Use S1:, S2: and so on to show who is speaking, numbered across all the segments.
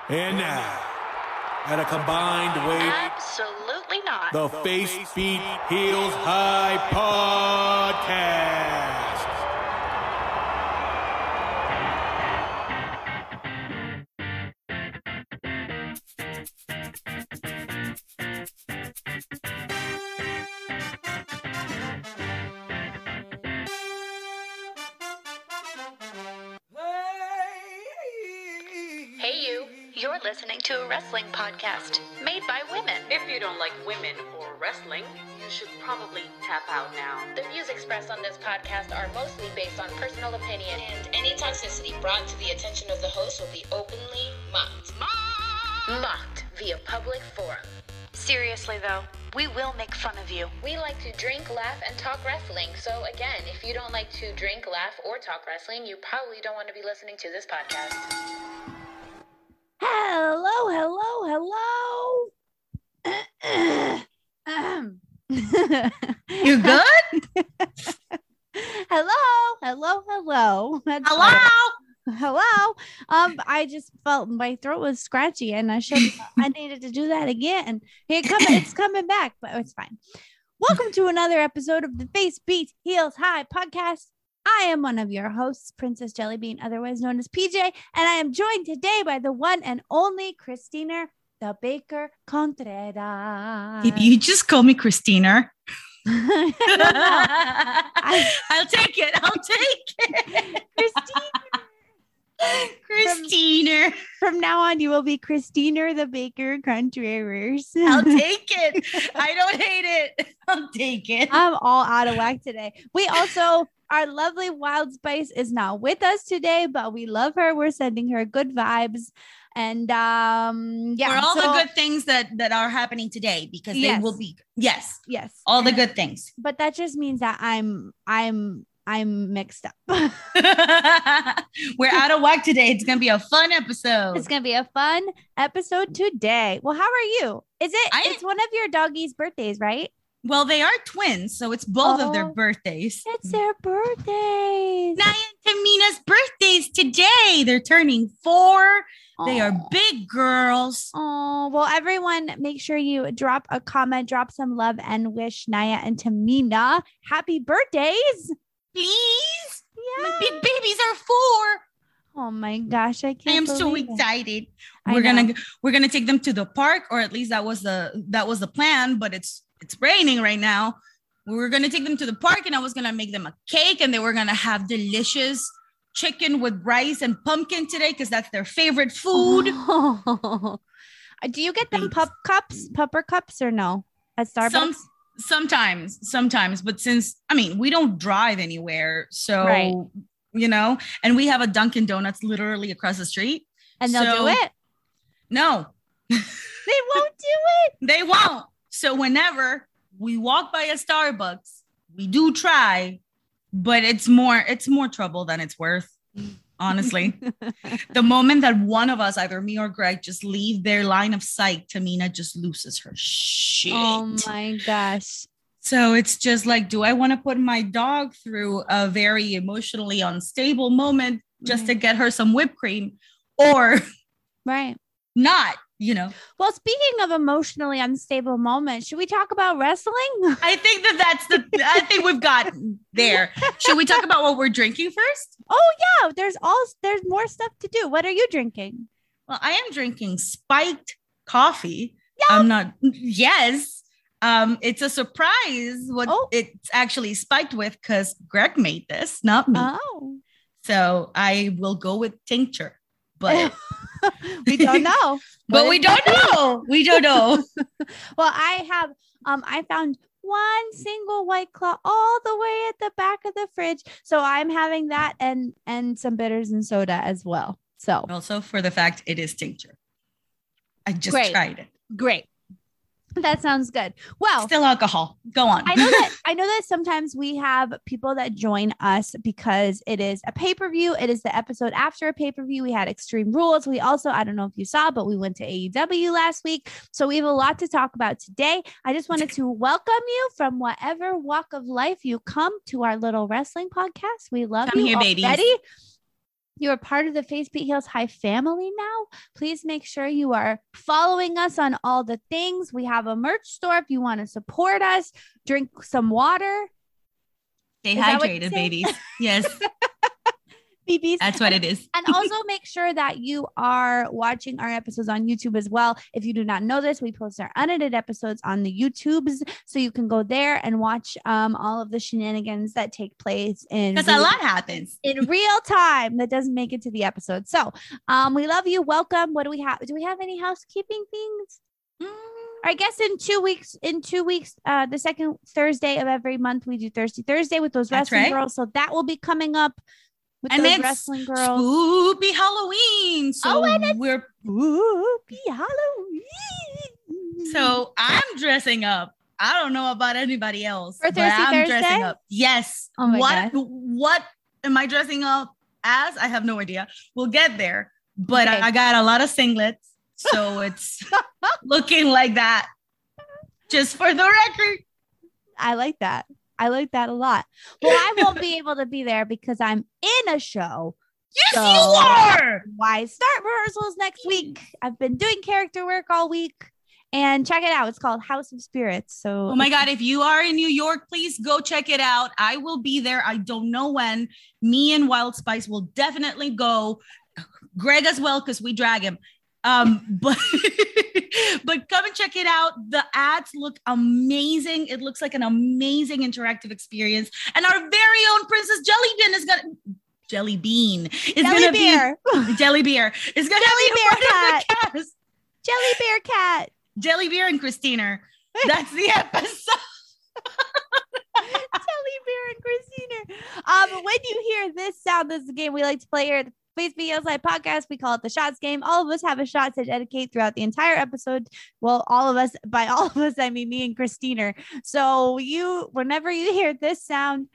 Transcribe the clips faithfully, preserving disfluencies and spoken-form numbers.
S1: And now, at a combined weight,
S2: Absolutely not.
S1: the Face Beat Heels High Podcast.
S2: Hey you, you're listening to a wrestling podcast made by women.
S3: If you don't like women or wrestling, you should probably tap out now.
S2: The views expressed on this podcast are mostly based on personal opinion, and any toxicity brought to the attention of the host will be openly mocked. Mocked via public forum. Seriously though, we will make fun of you. We like to drink, laugh, and talk wrestling. So again, if you don't like to drink, laugh, or talk wrestling, you probably don't want to be listening to this podcast.
S4: Hello, hello, hello. Um.
S5: You good?
S4: Hello, hello, hello. That's
S5: Hello.
S4: better. Hello. Um, I just felt my throat was scratchy, and I should I needed to do that again. Here it coming, it's coming back, but it's fine. Welcome to another episode of the Face Beat Heels High podcast. I am one of your hosts, Princess Jellybean, otherwise known as P J, and I am joined today by the one and only Christina the Baker Contreras.
S5: If you just call me Christina,
S4: I don't know. I-
S5: I'll take it. I'll take it.
S4: Christina.
S5: Christina.
S4: From now on, you will be Christina the Baker Contreras.
S5: I'll take it. I don't hate it. I'll take it.
S4: I'm all out of whack today. We also, our lovely Wild Spice is not with us today, but we love her. We're sending her good vibes. And um, yeah,
S5: For all
S4: so-
S5: the good things that, that are happening today, because
S4: Yes.
S5: they will be, yes,
S4: yes,
S5: all the
S4: And-
S5: good things.
S4: But that just means that I'm, I'm, I'm mixed up.
S5: We're out of whack today. It's going to be a fun episode.
S4: It's gonna be a fun episode today. Well, how are you? Is it?
S5: I-
S4: It's one of your doggies' birthdays, right?
S5: Well, they are twins, so it's both of their
S4: Oh.
S5: birthdays.
S4: It's their birthdays.
S5: Naya and Tamina's birthdays today. They're turning four. They are
S4: Aw.
S5: big girls.
S4: Oh, well, everyone, make sure you drop a comment, drop some love, and wish Naya and Tamina happy birthdays.
S5: Please.
S4: Yeah.
S5: My big babies are four.
S4: Oh my gosh, I
S5: I
S4: can't.
S5: am so
S4: believe it.
S5: excited.
S4: I
S5: We're
S4: know.
S5: gonna we're gonna take them to the park, or at least that was the that was the plan, but it's it's raining right now. We were gonna take them to the park, and I was gonna make them a cake, and they were gonna have delicious chicken with rice and pumpkin today because that's their favorite food.
S4: Do you get them
S5: Babes.
S4: pup cups, pupper cups, or no at Starbucks?
S5: Some sometimes, sometimes, but since I mean we don't drive anywhere, so
S4: Right.
S5: you know, and we have a Dunkin' Donuts literally across the street.
S4: and they'll
S5: so-
S4: do it.
S5: No,
S4: They won't do it.
S5: they won't. So whenever we walk by a Starbucks, we do try, but it's more it's more trouble than it's worth. Honestly, the moment that one of us, either me or Greg, just leave their line of sight, Tamina just loses her shit.
S4: Oh my gosh.
S5: So it's just like, do I want to put my dog through a very emotionally unstable moment just to get her some whipped cream, or
S4: Right.
S5: not? You know,
S4: Well, speaking of emotionally unstable moments, should we talk about wrestling?
S5: I think that that's the, I think we've gotten there. Should we talk about what we're drinking first?
S4: Oh yeah, there's all there's more stuff to do. What are you drinking?
S5: Well, I am drinking spiked coffee.
S4: Yeah.
S5: I'm not, yes. Um, it's a surprise what
S4: Oh.
S5: it's actually spiked with because Greg made this, not me.
S4: Oh,
S5: So I will go with tincture, but
S4: we don't know.
S5: but
S4: What
S5: we
S4: it
S5: don't
S4: could be.
S5: know. We don't know.
S4: Well, I have um I found one single White Claw all the way at the back of the fridge, so I'm having that and and some bitters and soda as well. So
S5: Also, for the fact it is tincture. I just
S4: Great.
S5: tried it.
S4: great. That sounds good. Well,
S5: Still alcohol. Go on.
S4: I know that I know that sometimes we have people that join us because it is a pay-per-view. It is the episode after a pay-per-view. We had Extreme Rules. We also, I don't know if you saw, but we went to A E W last week. So we have a lot to talk about today. I just wanted to welcome you from whatever walk of life you come to our little wrestling podcast. We love
S5: Come
S4: you
S5: here, babies.
S4: already. You are part of the Face Beat Heels High family now. Please make sure you are following us on all the things. We have a merch store if you want to support us. Drink some water.
S5: Stay
S4: Is that what you
S5: hydrated,
S4: say?
S5: babies. Yes,
S4: B Bs.
S5: that's what it is.
S4: And also make sure that you are watching our episodes on YouTube as well. If you do not know this, we post our unedited episodes on the YouTubes. So you can go there and watch um, all of the shenanigans that take place in
S5: Because a lot happens.
S4: in real time that doesn't make it to the episode. So um, we love you. Welcome. What do we have? Do we have any housekeeping things?
S5: Mm.
S4: I guess in two weeks, in two weeks, uh, the second Thursday of every month, we do Thirsty Thursday with those
S5: That's
S4: wrestling
S5: right.
S4: girls. So that will be coming up with
S5: And
S4: those
S5: it's
S4: wrestling girls.
S5: Spoopy Halloween. So
S4: Oh, and it's-
S5: we're
S4: Spooky Halloween.
S5: so I'm dressing up. I don't know about anybody else,
S4: For
S5: but
S4: Thirsty
S5: I'm
S4: Thursday?
S5: dressing up. Yes.
S4: Oh my
S5: what
S4: God.
S5: what am I dressing up as? I have no idea. We'll get there. But
S4: Okay.
S5: I, I got a lot of singlets, so it's looking like that. Just for the record.
S4: I like that. I like that a lot. Well, I won't be able to be there because I'm in a show.
S5: Yes,
S4: So-
S5: you are.
S4: Why start rehearsals next week? I've been doing character work all week. And check it out. It's called House of Spirits. So
S5: Oh my God, if you are in New York, please go check it out. I will be there. I don't know when. Me and Wild Spice will definitely go. Greg as well, because we drag him. Um, but but come and check it out. The ads look amazing. It looks like an amazing interactive experience. And our very own Princess Jellybean is gonna Jelly Bean is
S4: Jelly
S5: gonna
S4: Bear.
S5: be Jelly Bear is gonna
S4: Jelly
S5: be a
S4: Bear
S5: part of the cast.
S4: Jelly Bear Cat.
S5: Jelly Bear and Christina. That's the episode.
S4: Jelly Bear and Christina. Um, when you hear this sound, this is a game we like to play here at the Face Beat Heels Live podcast. We call it the Shots game. All of us have a shot to dedicate throughout the entire episode. Well, all of us, by all of us, I mean me and Christina. So you, whenever you hear this sound,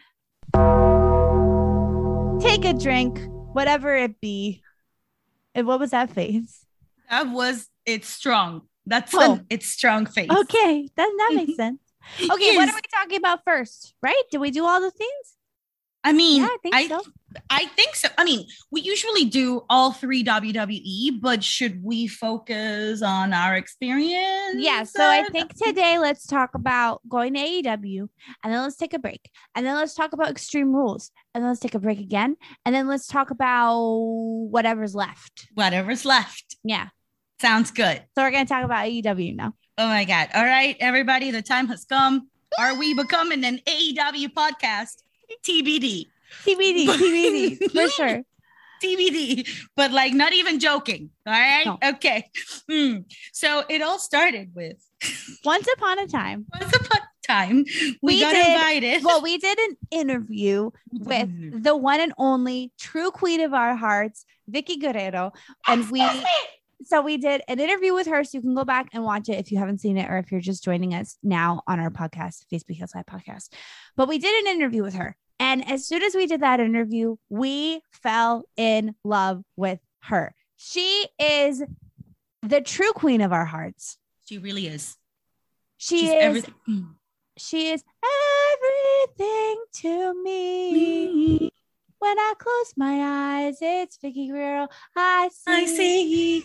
S4: take a drink, whatever it be. And what was that face?
S5: That was it's strong. That's
S4: Oh.
S5: an it's strong face.
S4: Okay, that, that makes sense. Okay, what
S5: Yes.
S4: are we talking about first? Right? Did we do all the things?
S5: I mean,
S4: Yeah, I think
S5: I,
S4: so.
S5: I think so. I mean, we usually do all three W W E, but should we focus on our experience?
S4: Yeah, so I think today let's talk about going to A E W, and then let's take a break, and then let's talk about Extreme Rules, and then let's take a break again, and then let's talk about whatever's left.
S5: whatever's left.
S4: Yeah,
S5: Sounds good.
S4: so we're gonna talk about A E W now.
S5: Oh my God. All right, everybody, the time has come. Are we becoming an A E W podcast? T B D.
S4: T B D, T B D, for sure.
S5: T B D, but like not even joking. All right.
S4: No.
S5: Okay. Hmm. So it all started with
S4: Once upon a time,
S5: once upon a time we,
S4: We
S5: got
S4: did-
S5: invited.
S4: well, we did an interview with the one and only true queen of our hearts, Vicky Guerrero, and we. So we did an interview with her, so you can go back and watch it if you haven't seen it, or if you're just joining us now on our podcast, Face Beat Heels Live podcast. But we did an interview with her, and as soon as we did that interview, we fell in love with her. She is the true queen of our hearts.
S5: She really is.
S4: She
S5: She's
S4: is.
S5: everything.
S4: She is everything to me. When I close my eyes, it's Vicky Guerrero. I see.
S5: I see.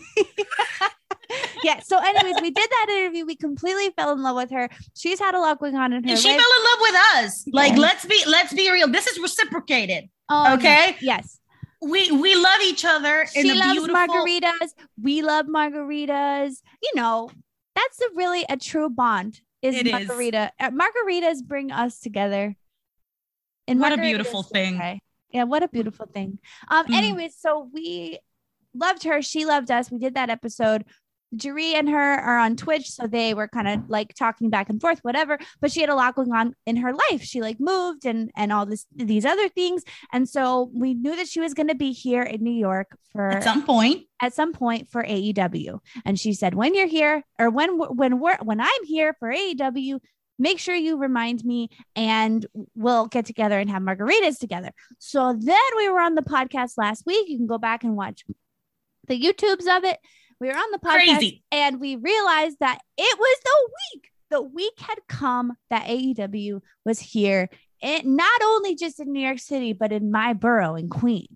S4: Yeah. So, anyways, we did that interview. We completely fell in love with her. She's had a lot going on in her
S5: And she
S4: life.
S5: fell in love with us. Like,
S4: Yeah.
S5: let's be let's be real. This is reciprocated.
S4: Oh,
S5: okay.
S4: Yes.
S5: We we love each other. in
S4: She
S5: a
S4: loves
S5: beautiful,
S4: margaritas. We love margaritas. You know, that's a really a true bond. Is
S5: It is.
S4: margarita. Uh, margaritas bring us together. And
S5: What a
S4: margaritas
S5: beautiful
S4: is
S5: thing.
S4: okay. Yeah, what a beautiful thing. Um,
S5: Mm.
S4: anyways, so we loved her. She loved us. We did that episode. Jeree and her are on Twitch, so they were kind of like talking back and forth, whatever. But she had a lot going on in her life. She like moved and and all this these other things, and so we knew that she was going to be here in New York for
S5: At some point.
S4: at some point for A E W. And she said, when you're here, or when when we're when I'm here for A E W, make sure you remind me, and we'll get together and have margaritas together. So then we were on the podcast last week. You can go back and watch the YouTubes of it. We were on the podcast
S5: Crazy.
S4: and we realized that it was the week. The week had come that A E W was here. And not only just in New York City, but in my borough in Queens.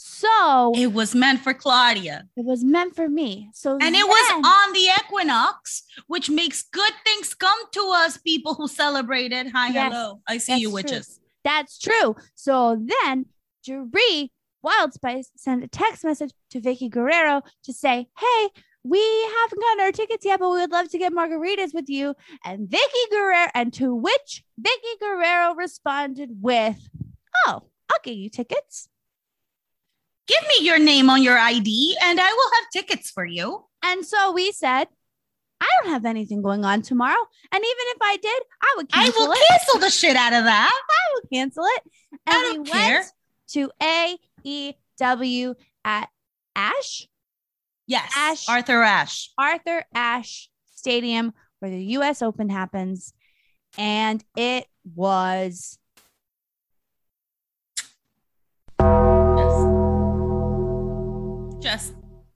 S4: So
S5: it was meant for Claudia.
S4: It was meant for me. So
S5: and
S4: then,
S5: it was on the equinox, which makes good things come to us, people who celebrated. Hi,
S4: yes,
S5: hello. I see you, witches.
S4: True. That's true. So then Jeree Wildspice sent a text message to Vicky Guerrero to say, hey, we haven't gotten our tickets yet, but we would love to get margaritas with you. And Vicky Guerrero, and to which Vicky Guerrero responded with, oh, I'll get you tickets.
S5: Give me your name on your I D and I will have tickets for you.
S4: And so we said, I don't have anything going on tomorrow. And even if I did, I would cancel
S5: I will
S4: it.
S5: cancel the shit out of that.
S4: I would cancel it. And
S5: I don't
S4: we
S5: care.
S4: went to A E W at Ash.
S5: Yes.
S4: Ash.
S5: Arthur Ashe.
S4: Arthur Ashe Stadium, where the U S Open happens. And it was
S5: just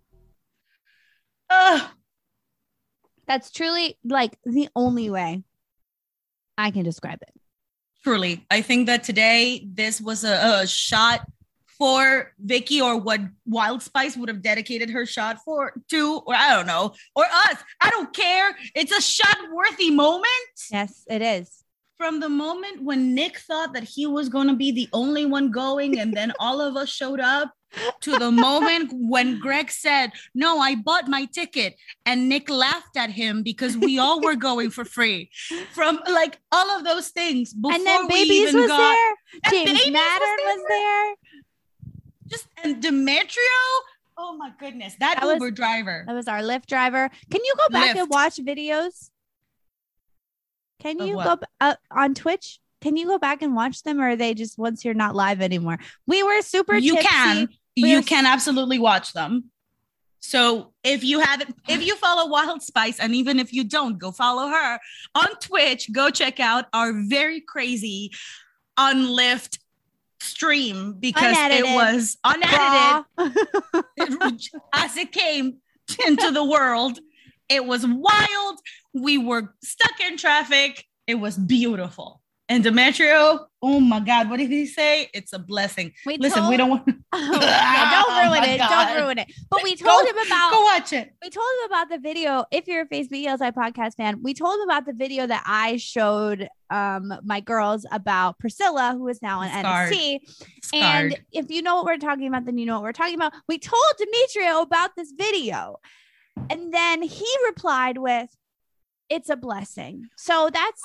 S5: uh
S4: that's truly like the only way I can describe it.
S5: Truly. I think that today this was a, a shot for Vicky, or what Wildspice would have dedicated her shot for to, or I don't know, or us. I don't care. It's a shot-worthy moment.
S4: Yes, it is.
S5: From the moment when Nick thought that he was going to be the only one going, and then all of us showed up, to the moment when Greg said, no, I bought my ticket, and Nick laughed at him because we all were going for free. From like all of those things before
S4: and then
S5: we
S4: Babies
S5: even
S4: was
S5: got,
S4: there.
S5: and
S4: James
S5: Babies
S4: Mattern
S5: was
S4: was there.
S5: Just and Demetrio. Oh my goodness, that,
S4: That
S5: Uber
S4: was-
S5: driver.
S4: That was our Lyft driver. Can you go back
S5: Lyft.
S4: and watch videos? Can
S5: Of
S4: you
S5: what?
S4: go b- uh, on Twitch? Can you go back and watch them, or are they just once you're not live anymore? We were super
S5: You
S4: tipsy.
S5: can.
S4: We
S5: You
S4: are-
S5: can absolutely watch them. So if you haven't, if you follow Wildspice, and even if you don't, go follow her on Twitch. Go check out our very crazy on Lyft stream, because
S4: Unedited.
S5: it was unedited it- as it came into the world. It was wild. We were stuck in traffic. It was beautiful. And Demetrio, oh my God, what did he say? It's a blessing.
S4: We
S5: Listen,
S4: told-
S5: we don't want
S4: Oh, yeah, don't ruin
S5: my
S4: it.
S5: God.
S4: Don't ruin it. But we told
S5: Go-
S4: him about
S5: Go watch it.
S4: we told him about the video. If you're a Facebook E L S I podcast fan, we told him about the video that I showed um my girls about Priscilla, who is now in
S5: Scarred.
S4: N X T.
S5: Scarred.
S4: And if you know what we're talking about, then you know what we're talking about. We told Demetrio about this video. And then he replied with, it's a blessing. So that's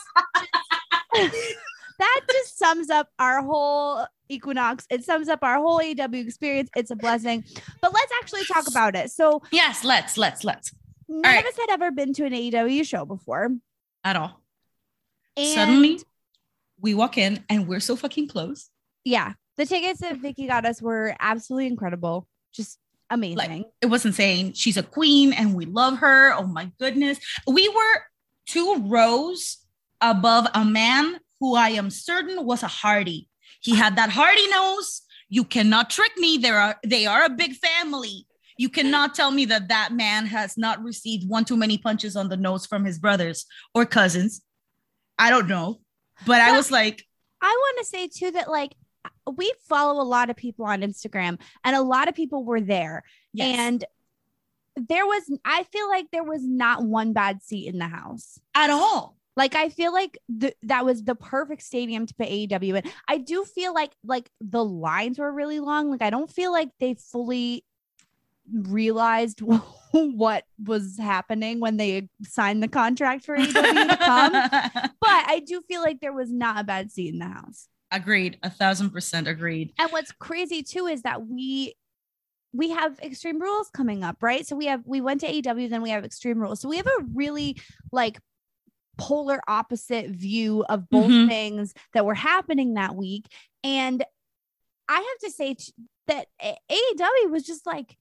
S4: that just sums up our whole Equinox. It sums up our whole A E W experience. It's a blessing. But let's actually talk about it. So
S5: Yes, let's, let's, let's.
S4: none
S5: right.
S4: of us had ever been to an A E W show before.
S5: At all.
S4: And
S5: Suddenly, we walk in and we're so fucking close.
S4: yeah, the tickets that Vicky got us were absolutely incredible. Just amazing.
S5: Like, it was insane. She's a queen and we love her. Oh my goodness. We were two rows above a man who I am certain was a Hardy. He had that Hardy nose. You cannot trick me. There are they are a big family. You cannot tell me that that man has not received one too many punches on the nose from his brothers or cousins. I don't know. But I
S4: But-
S5: was like,
S4: I want to say too that like we follow a lot of people on Instagram, and a lot of people were there.
S5: yes,
S4: And there was, I feel like there was not one bad seat in the house.
S5: at all.
S4: Like, I feel like the, that was the perfect stadium to put A E W in. I do feel like, like the lines were really long. Like, I don't feel like they fully realized what was happening when they signed the contract for A E W to come. But I do feel like there was not a bad seat in the house.
S5: Agreed. A thousand percent agreed.
S4: And what's crazy too is that we we have Extreme Rules coming up, right? So we have we went to A E W, then we have Extreme Rules. So we have a really like polar opposite view of both
S5: Mhm.
S4: things that were happening that week. And I have to say t- that A E W was just like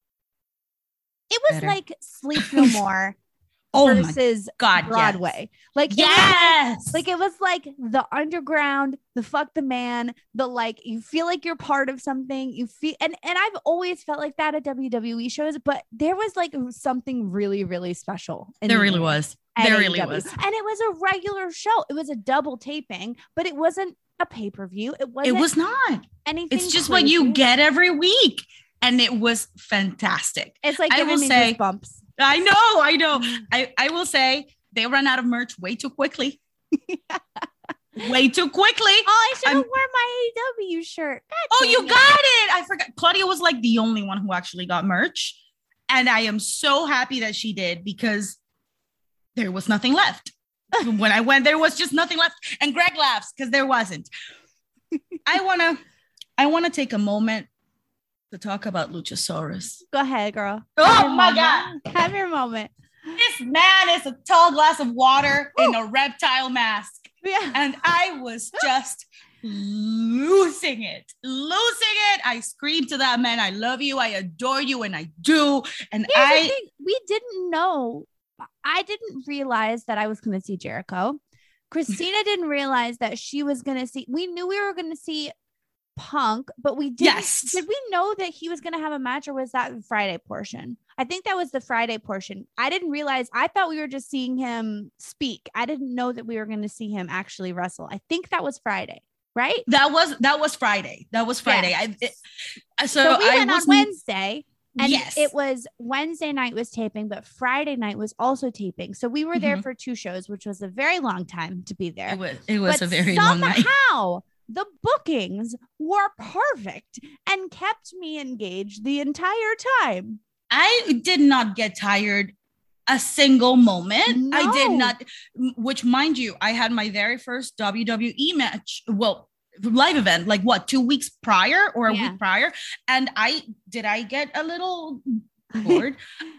S4: it was
S5: Better.
S4: like Sleep No More
S5: Oh my
S4: versus
S5: God,
S4: Broadway. Like it was like-
S5: Yes.
S4: like it was like the underground, the fuck the man, the like you feel like you're part of something. You feel and and I've always felt like that at W W E shows, but there was like something really really special. in
S5: there
S4: the
S5: really
S4: air
S5: was.
S4: at
S5: There
S4: A E
S5: really
S4: W.
S5: was.
S4: and it was a regular show. It was a double taping, but it wasn't a pay-per-view. It wasn't
S5: It was not.
S4: anything.
S5: It's just
S4: crazy.
S5: what you get every week. And it was fantastic.
S4: It's like
S5: I
S4: giving
S5: will
S4: me
S5: say-
S4: goosebumps.
S5: I know, I know. I, I will say they ran out of merch way too quickly. Way too quickly.
S4: Oh, I should have
S5: I'm-
S4: worn my A E W shirt. God
S5: Oh,
S4: dang
S5: you
S4: it.
S5: got it. I forgot. Claudia was like the only one who actually got merch. And I am so happy that she did because there was nothing left. When I went, there was just nothing left. And Greg laughs because there wasn't. I want to I want to take a moment to talk about Luchasaurus.
S4: Go ahead, girl.
S5: Oh
S4: Have your
S5: my
S4: moment.
S5: God.
S4: Have your moment.
S5: This man is a tall glass of water in a reptile mask.
S4: Yeah.
S5: And I was just losing it, losing it. I screamed to that man, I love you, I adore you, and I do. And
S4: Here's
S5: I,
S4: the thing. We didn't know. I didn't realize that I was going to see Jericho. Christina didn't realize that she was going to see. We knew we were going to see Punk, but we didn't.
S5: Yes.
S4: Did we know that he was going to have a match, or was that the Friday portion? I think that was the Friday portion. I didn't realize. I thought we were just seeing him speak. I didn't know that we were going to see him actually wrestle. I think that was Friday, right?
S5: that was that was Friday. That was Friday.
S4: Yeah.
S5: I, it, so,
S4: So, we
S5: I
S4: went on
S5: was
S4: Wednesday. And
S5: yes.
S4: it was Wednesday night was taping, but Friday night was also taping. So we were there
S5: Mhm.
S4: for two shows, which was a very long time to be there.
S5: It was, it was
S4: but
S5: a very long night.
S4: somehow the bookings were perfect and kept me engaged the entire time.
S5: I did not get tired a single moment. I did
S4: No.
S5: not, which mind you, I had my very first W W E match. Well, live event, like what, two weeks prior or a
S4: Yeah.
S5: week prior. And I, did I get a little bored?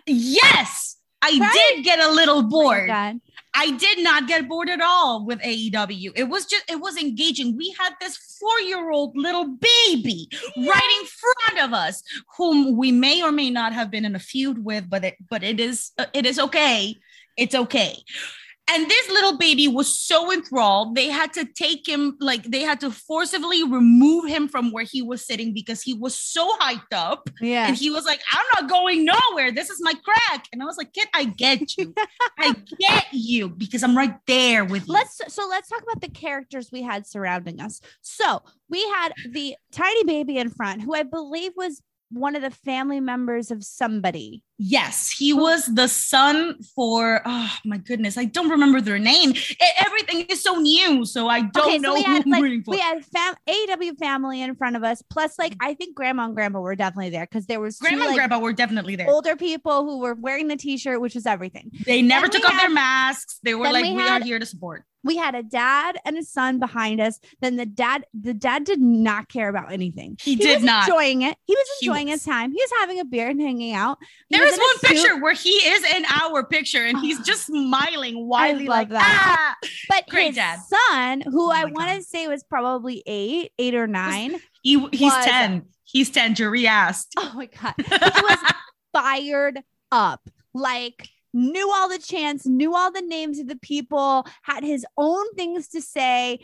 S5: Yes, I
S4: Right?
S5: did get a little
S4: Oh my
S5: bored.
S4: God.
S5: I did not get bored at all with A E W. It was just, it was engaging. We had this four-year-old little baby right in front of us, whom we may or may not have been in a feud with, but it, but it is, uh, it is okay. It's okay. And this little baby was so enthralled, they had to take him, like they had to forcibly remove him from where he was sitting because he was so hyped up.
S4: Yeah.
S5: And he was like, I'm not going nowhere. This is my crack. And I was like, kid, I get you. I get you because I'm right there with you.
S4: Let's so let's talk about the characters we had surrounding us. So we had the tiny baby in front, who I believe was one of the family members of somebody.
S5: Yes, he was the son for, oh my goodness, I don't remember their name. E- everything is so new, so I don't
S4: Okay,
S5: know
S4: so we
S5: who
S4: had
S5: I'm
S4: like
S5: rooting for.
S4: we had fam- A E W family in front of us, plus like I think grandma and grandpa were definitely there because there was two,
S5: Grandma and
S4: like,
S5: Grandpa were definitely there.
S4: older people who were wearing the t-shirt, which was everything.
S5: They never
S4: Then
S5: took
S4: we
S5: off their
S4: had-
S5: masks. They were
S4: then
S5: like,
S4: we
S5: we
S4: had-
S5: are here to support.
S4: We had a dad and a son behind us. Then the dad, the dad did not care about anything.
S5: He did
S4: was
S5: not.
S4: enjoying it. He was
S5: He
S4: enjoying
S5: was.
S4: his time. He was having a beer and hanging out. He
S5: There
S4: was
S5: is
S4: in a
S5: one
S4: suit.
S5: picture where he is in our picture and he's just smiling widely
S4: love
S5: like
S4: that.
S5: ah.
S4: But
S5: Great
S4: his
S5: dad.
S4: son, who
S5: Oh
S4: I
S5: my
S4: want to
S5: God.
S4: say was probably eight, eight or nine.
S5: He, he's
S4: Was-
S5: ten. He's ten. Jury asked.
S4: Oh my God. He was fired up. Like, knew all the chants, knew all the names of the people, had his own things to say,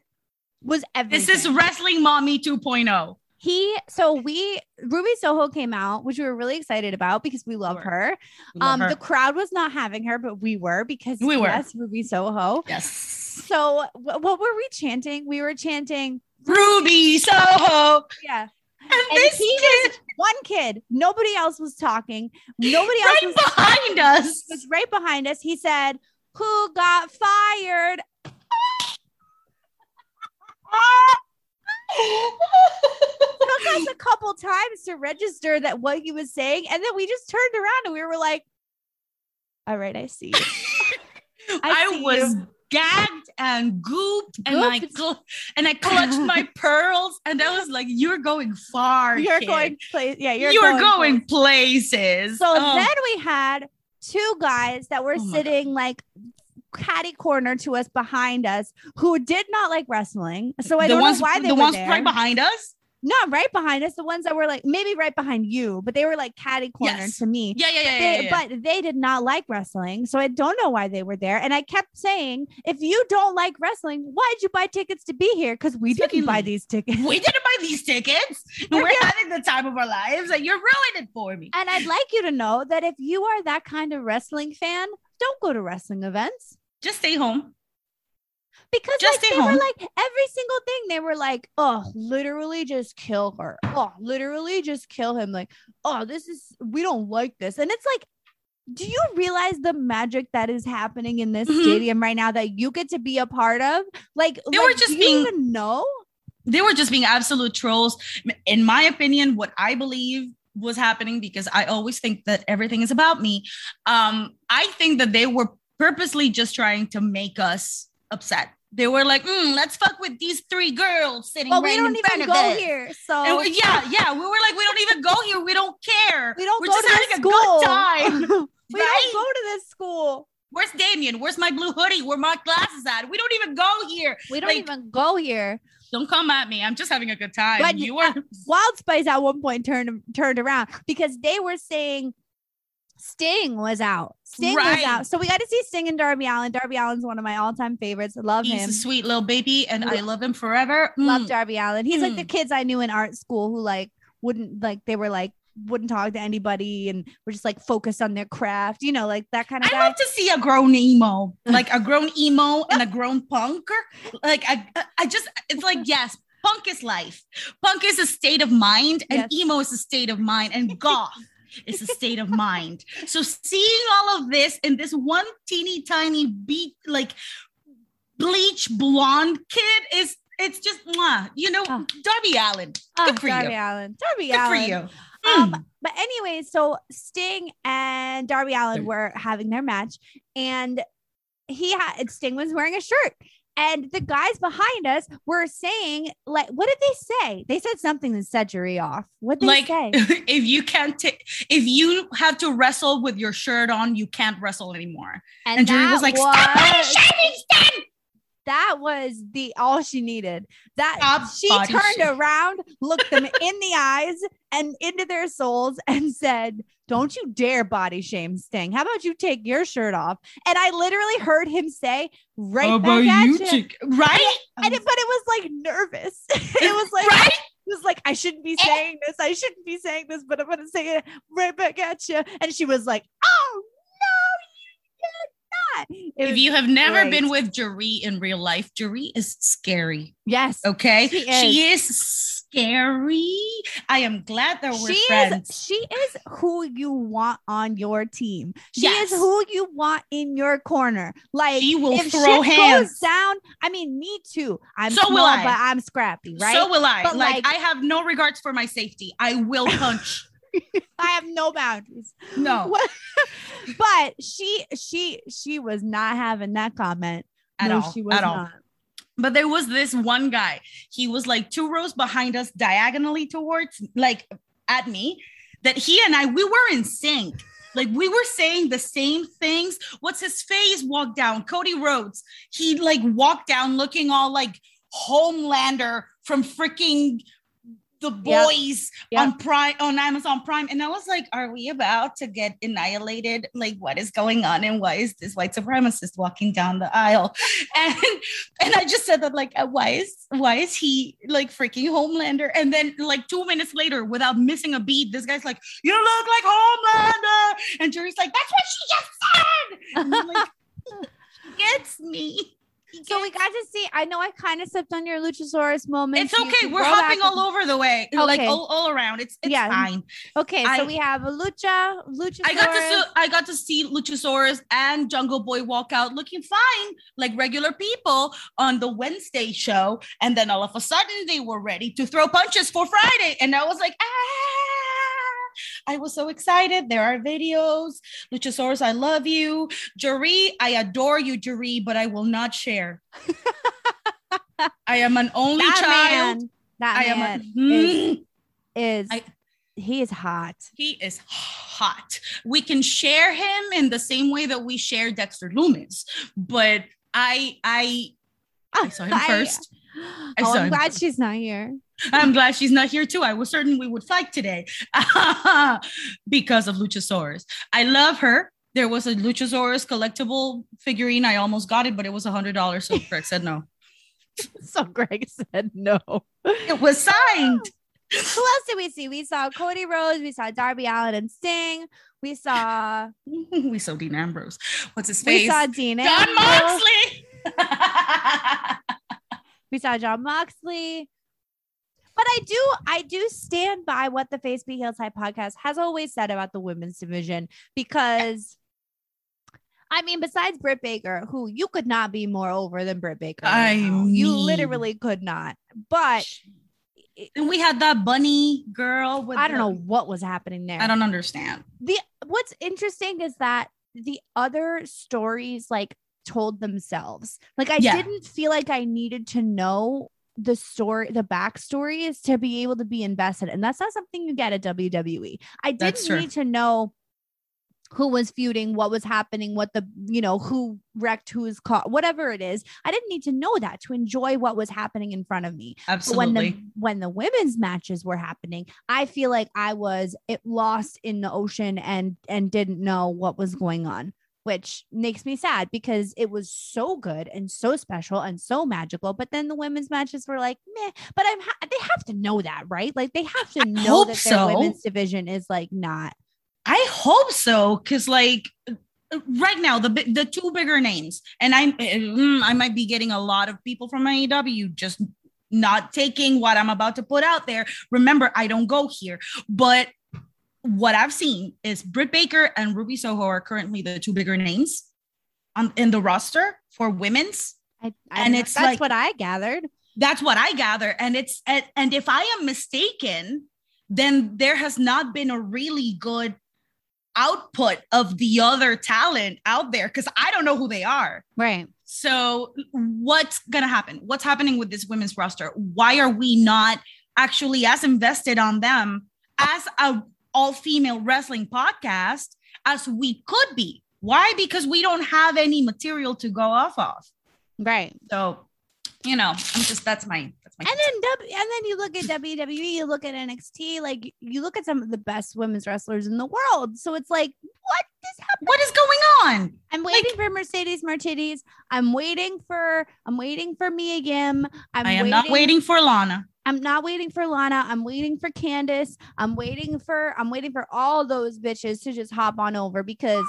S4: was everything.
S5: This is Wrestling Mommy two point oh.
S4: He, so we, Ruby Soho came out, which we were really excited about because we love
S5: Sure.
S4: her.
S5: Love
S4: Um,
S5: her.
S4: The crowd was not having her, but we were because
S5: We were.
S4: yes, Ruby Soho.
S5: Yes.
S4: So wh- what were we chanting? We were chanting,
S5: Ruby Soho.
S4: yeah.
S5: And,
S4: And
S5: this
S4: he
S5: kid
S4: was one kid. Nobody else was talking. Nobody else
S5: right
S4: was,
S5: behind us.
S4: was right behind us. He said, "Who got fired?" Took us a couple times to register that what he was saying, and then we just turned around and we were like, "All right, I see you."
S5: I,
S4: see
S5: was
S4: you.
S5: gagged and gooped, and I
S4: Gooped.
S5: cl- and I clutched my pearls, and I was like, "You're going far.
S4: You're
S5: kid.
S4: going place. Yeah, you're,
S5: You're,
S4: going,
S5: going,
S4: place.
S5: places."
S4: So
S5: Oh,
S4: then we had two guys that were
S5: Oh my
S4: sitting like catty corner to us behind us who did not like wrestling. So I
S5: the
S4: don't
S5: ones,
S4: know why they
S5: the
S4: were
S5: ones
S4: there.
S5: right behind us.
S4: Not right behind us. The ones that were like maybe right behind you, but they were like catty corner
S5: Yes.
S4: to me.
S5: Yeah, yeah, yeah,
S4: They-
S5: yeah, yeah.
S4: But they did not like wrestling. So I don't know why they were there. And I kept saying, if you don't like wrestling, why'd you buy tickets to be here? Because we didn't buy
S5: Secondly,
S4: these tickets.
S5: we didn't buy these tickets. We're having the time of our lives, and you're ruining it for me.
S4: And I'd like you to know that if you are that kind of wrestling fan, don't go to wrestling events.
S5: Just stay home.
S4: Because
S5: Just
S4: like,
S5: stay
S4: they
S5: home.
S4: were like every single thing. They were like, oh, literally just kill her. Oh, literally just kill him. Like, oh, this is, we don't like this. And it's like, do you realize the magic that is happening in this
S5: Mhm.
S4: stadium right now that you get to be a part of? Like,
S5: They
S4: like,
S5: were just
S4: do you
S5: being-
S4: even know?
S5: They were just being absolute trolls. In my opinion, what I believe was happening, because I always think that everything is about me. Um, I think that they were purposely just trying to make us upset. They were like, mm, let's fuck with these three girls sitting
S4: But
S5: right
S4: we don't
S5: in front
S4: even
S5: of
S4: go
S5: us.
S4: here. So
S5: And we, yeah, yeah. We were like, we don't even go here. We don't care.
S4: we don't
S5: We're
S4: go
S5: just
S4: to
S5: having
S4: this
S5: a
S4: school.
S5: good time.
S4: we
S5: Right?
S4: don't go to this school.
S5: Where's Damien? Where's my blue hoodie? Where my glasses at? We don't even go here.
S4: We don't
S5: Like,
S4: even go here.
S5: Don't come at me. I'm just having a good time.
S4: But
S5: you
S4: uh,
S5: were
S4: Wild Spice at one point turned turned around because they were saying Sting was out. Sting was
S5: Right.
S4: out. So we got to see Sting and Darby Allin. Darby Allin's one of my all-time favorites. I love
S5: he's
S4: him.
S5: a sweet little baby, and I love him forever. Mm.
S4: Love Darby Allin. He's like
S5: Mm.
S4: the kids I knew in art school who like wouldn't like they were like wouldn't talk to anybody and were just like focused on their craft, you know, like that kind of
S5: I
S4: guy.
S5: love to see a grown emo, like a grown emo and a grown punker. Like I, I just, it's like, yes, punk is life. Punk is a state of mind, and
S4: Yes.
S5: emo is a state of mind, and goth is a state of mind. So seeing all of this in this one teeny tiny beat, like bleach blonde kid is, it's just, mwah, you know,
S4: Oh.
S5: Darby Allin.
S4: Oh,
S5: Good for
S4: Darby
S5: you.
S4: Allin. Darby
S5: Good for
S4: Allin.
S5: you.
S4: Um,
S5: Mm.
S4: but anyway, so Sting and Darby Allin were having their match, and he had Sting was wearing a shirt, and the guys behind us were saying, like, what did they say? They said something that set Jerry off. What did they
S5: Like,
S4: say?
S5: if you can't take, if you have to wrestle with your shirt on, you can't wrestle anymore. And, Jerry was
S4: that
S5: like, "Stop body shaming, Sting!"
S4: That was the all she needed. That
S5: Stop
S4: she
S5: body
S4: turned
S5: shaming.
S4: around, looked them in the eyes and into their souls, and said, "Don't you dare body shame Sting. How about you take your shirt off?" And I literally heard him say, "Right
S5: How
S4: back
S5: about
S4: at
S5: you
S4: you."
S5: take- right?
S4: And it, but it was like nervous. It was like
S5: Right?
S4: it was like I shouldn't be saying this. I shouldn't be saying this, but I'm gonna say it right back at you. And she was like, "Oh no, you did not." It
S5: If
S4: was
S5: you have never
S4: great.
S5: been with Jerry in real life, Jerry is scary.
S4: yes,
S5: Okay,
S4: She
S5: she is scary. I am glad that we're
S4: she
S5: friends.
S4: is she is who you want on your team. She
S5: Yes.
S4: is who you want in your corner. Like
S5: She will
S4: if
S5: throw
S4: shit
S5: hands.
S4: goes down, I mean, me too. I'm
S5: So will
S4: small,
S5: I.
S4: but I'm scrappy, right?
S5: So will I.
S4: But,
S5: Like,
S4: like-
S5: I have no regards for my safety. I will punch.
S4: I have no boundaries.
S5: No,
S4: What- but she she she was not having that comment
S5: At
S4: no,
S5: all,
S4: she was
S5: at all.
S4: not.
S5: but there was this one guy. He was like two rows behind us, diagonally towards, like, at me. That he and I, we were in sync. Like, we were saying the same things. What's his face? Walked down. Cody Rhodes. He like walked down looking all like Homelander from freaking The
S4: Yep.
S5: Boys
S4: Yep.
S5: on Prime, on Amazon Prime. And I was like, are we about to get annihilated? Like, what is going on? And why is this white supremacist walking down the aisle? And and I just said that, like, uh, why is why is he like freaking Homelander? And then like two minutes later, without missing a beat, this guy's like, you look like Homelander. And Jerry's like, that's what she just said. And I'm like, he gets me. He
S4: So we
S5: gets
S4: got to see. I know I kind of stepped on your Luchasaurus moment.
S5: It's okay. We're hopping all over the way, like
S4: Okay.
S5: all, all around. It's it's
S4: Yeah.
S5: fine.
S4: Okay, so
S5: I-
S4: we have a Lucha, Luchasaurus.
S5: I got to see I got to see Luchasaurus and Jungle Boy walk out looking fine, like regular people on the Wednesday show, and then all of a sudden they were ready to throw punches for Friday, and I was like, ah! I was so excited. There are videos. Luchasaurus, I love you. Jerry, I adore you, Jerry, but I will not share. I am an only
S4: that
S5: child.
S4: man. That
S5: I am
S4: man
S5: a, Mm.
S4: is, is
S5: I-
S4: he is hot.
S5: He is hot. We can share him in the same way that we share Dexter Loomis, but I I I saw him
S4: I-
S5: first. I
S4: oh,
S5: saw
S4: I'm
S5: him
S4: glad
S5: first.
S4: she's not here.
S5: I'm glad she's not here too. I was certain we would fight today because of Luchasaurus. I love her. There was a Luchasaurus collectible figurine. I almost got it, but it was a hundred dollars. So Greg said no.
S4: So Greg said no.
S5: It was signed.
S4: Who else did we see? We saw Cody Rhodes. We saw Darby Allin and Sting. We saw
S5: We saw Dean Ambrose. What's his
S4: we
S5: face?
S4: saw Dean
S5: John
S4: Ambrose.
S5: Moxley.
S4: We saw Jon Moxley. But I do, I do stand by what the Face Beat Heels High podcast has always said about the women's division, because I mean, besides Britt Baker, who you could not be more over than Britt Baker. Right
S5: I
S4: now.
S5: mean,
S4: you literally could not. But
S5: and we had that bunny girl. With
S4: I don't
S5: the,
S4: know what was happening there.
S5: I don't understand.
S4: The what's interesting is that the other stories like told themselves. Like I
S5: Yeah.
S4: didn't feel like I needed to know the story, the backstories to be able to be invested. And that's not something you get at W W E. I
S5: That's
S4: didn't
S5: true.
S4: need to know who was feuding, what was happening, what the, you know, who wrecked who's caught, whatever it is. I didn't need to know that to enjoy what was happening in front of me. But
S5: Absolutely.
S4: when the when the women's matches were happening, I feel like I was it lost in the ocean and and didn't know what was going on, which makes me sad because it was so good and so special and so magical. But then the women's matches were like, meh. But I'm ha- they have to know that, right? Like they have to know
S5: hope
S4: that their
S5: so.
S4: women's division is like not.
S5: I hope so, because like right now the bi- the two bigger names, and I mm, I might be getting a lot of people from A E W just not taking what I'm about to put out there. Remember, I don't go here, but what I've seen is Britt Baker and Ruby Soho are currently the two bigger names on in the roster for women's.
S4: I, I
S5: And
S4: know-
S5: it's
S4: that's
S5: like-
S4: what I gathered.
S5: That's what I gather, and it's and, and if I am mistaken, then there has not been a really good output of the other talent out there, because I don't know who they are.
S4: Right.
S5: So what's gonna happen? What's happening with this women's roster? Why are we not actually as invested on them as a all-female wrestling podcast as we could be? Why? Because we don't have any material to go off of.
S4: Right.
S5: So, you know, I'm just that's my that's my
S4: And then W, and then you look at W W E, you look at N X T, like you look at some of the best women's wrestlers in the world. So it's like, what is happening?
S5: what is going on?
S4: I'm waiting for Mercedes Martinez. I'm waiting for I'm waiting for Mia Yim. I'm
S5: I am not waiting for Lana.
S4: I'm not waiting for Lana. I'm waiting for Candace. I'm waiting for I'm waiting for all those bitches to just hop on over, because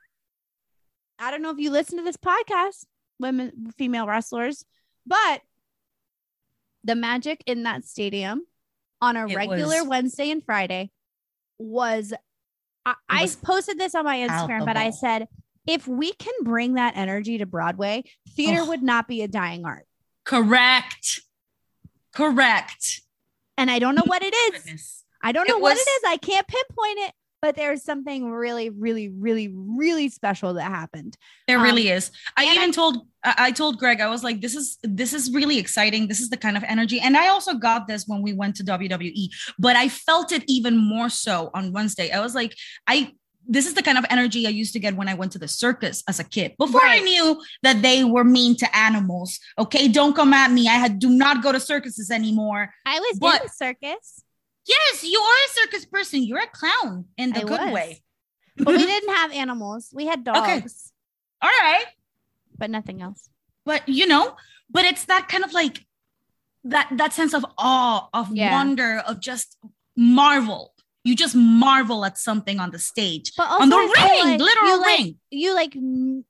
S4: I don't know if you listen to this podcast, women, female wrestlers, but the magic in that stadium on a
S5: It
S4: regular
S5: was-
S4: Wednesday and Friday was, I, I
S5: was
S4: posted this on my Instagram, but I
S5: palpable.
S4: said, if we can bring that energy to Broadway, theater
S5: Ugh.
S4: would not be a dying art.
S5: Correct. Correct.
S4: And I don't know what it is.
S5: Goodness.
S4: I don't
S5: It
S4: know what
S5: was-
S4: it is. I can't pinpoint it, but there's something really, really, really, really special that happened.
S5: There
S4: Um,
S5: really is. I
S4: and
S5: even
S4: I-
S5: told I I told Greg, I was like, this is this is really exciting. This is the kind of energy. And I also got this when we went to W W E, but I felt it even more so on Wednesday. I was like, I this is the kind of energy I used to get when I went to the circus as a kid. Before I
S4: Right.
S5: knew that they were mean to animals. Okay, don't come at me. I had do not go to circuses anymore.
S4: I was
S5: But-
S4: in the circus,
S5: Yes, you are a circus person. You're a clown in the
S4: I
S5: good
S4: was.
S5: way.
S4: but we didn't have animals. We had dogs,
S5: Okay. All right.
S4: but nothing else.
S5: But you know, but it's that kind of like that that sense of awe, of
S4: Yeah.
S5: wonder, of just marvel. You just marvel at something on the stage,
S4: But also
S5: on the
S4: I feel
S5: ring,
S4: like
S5: literal
S4: you like,
S5: ring.
S4: You like, n-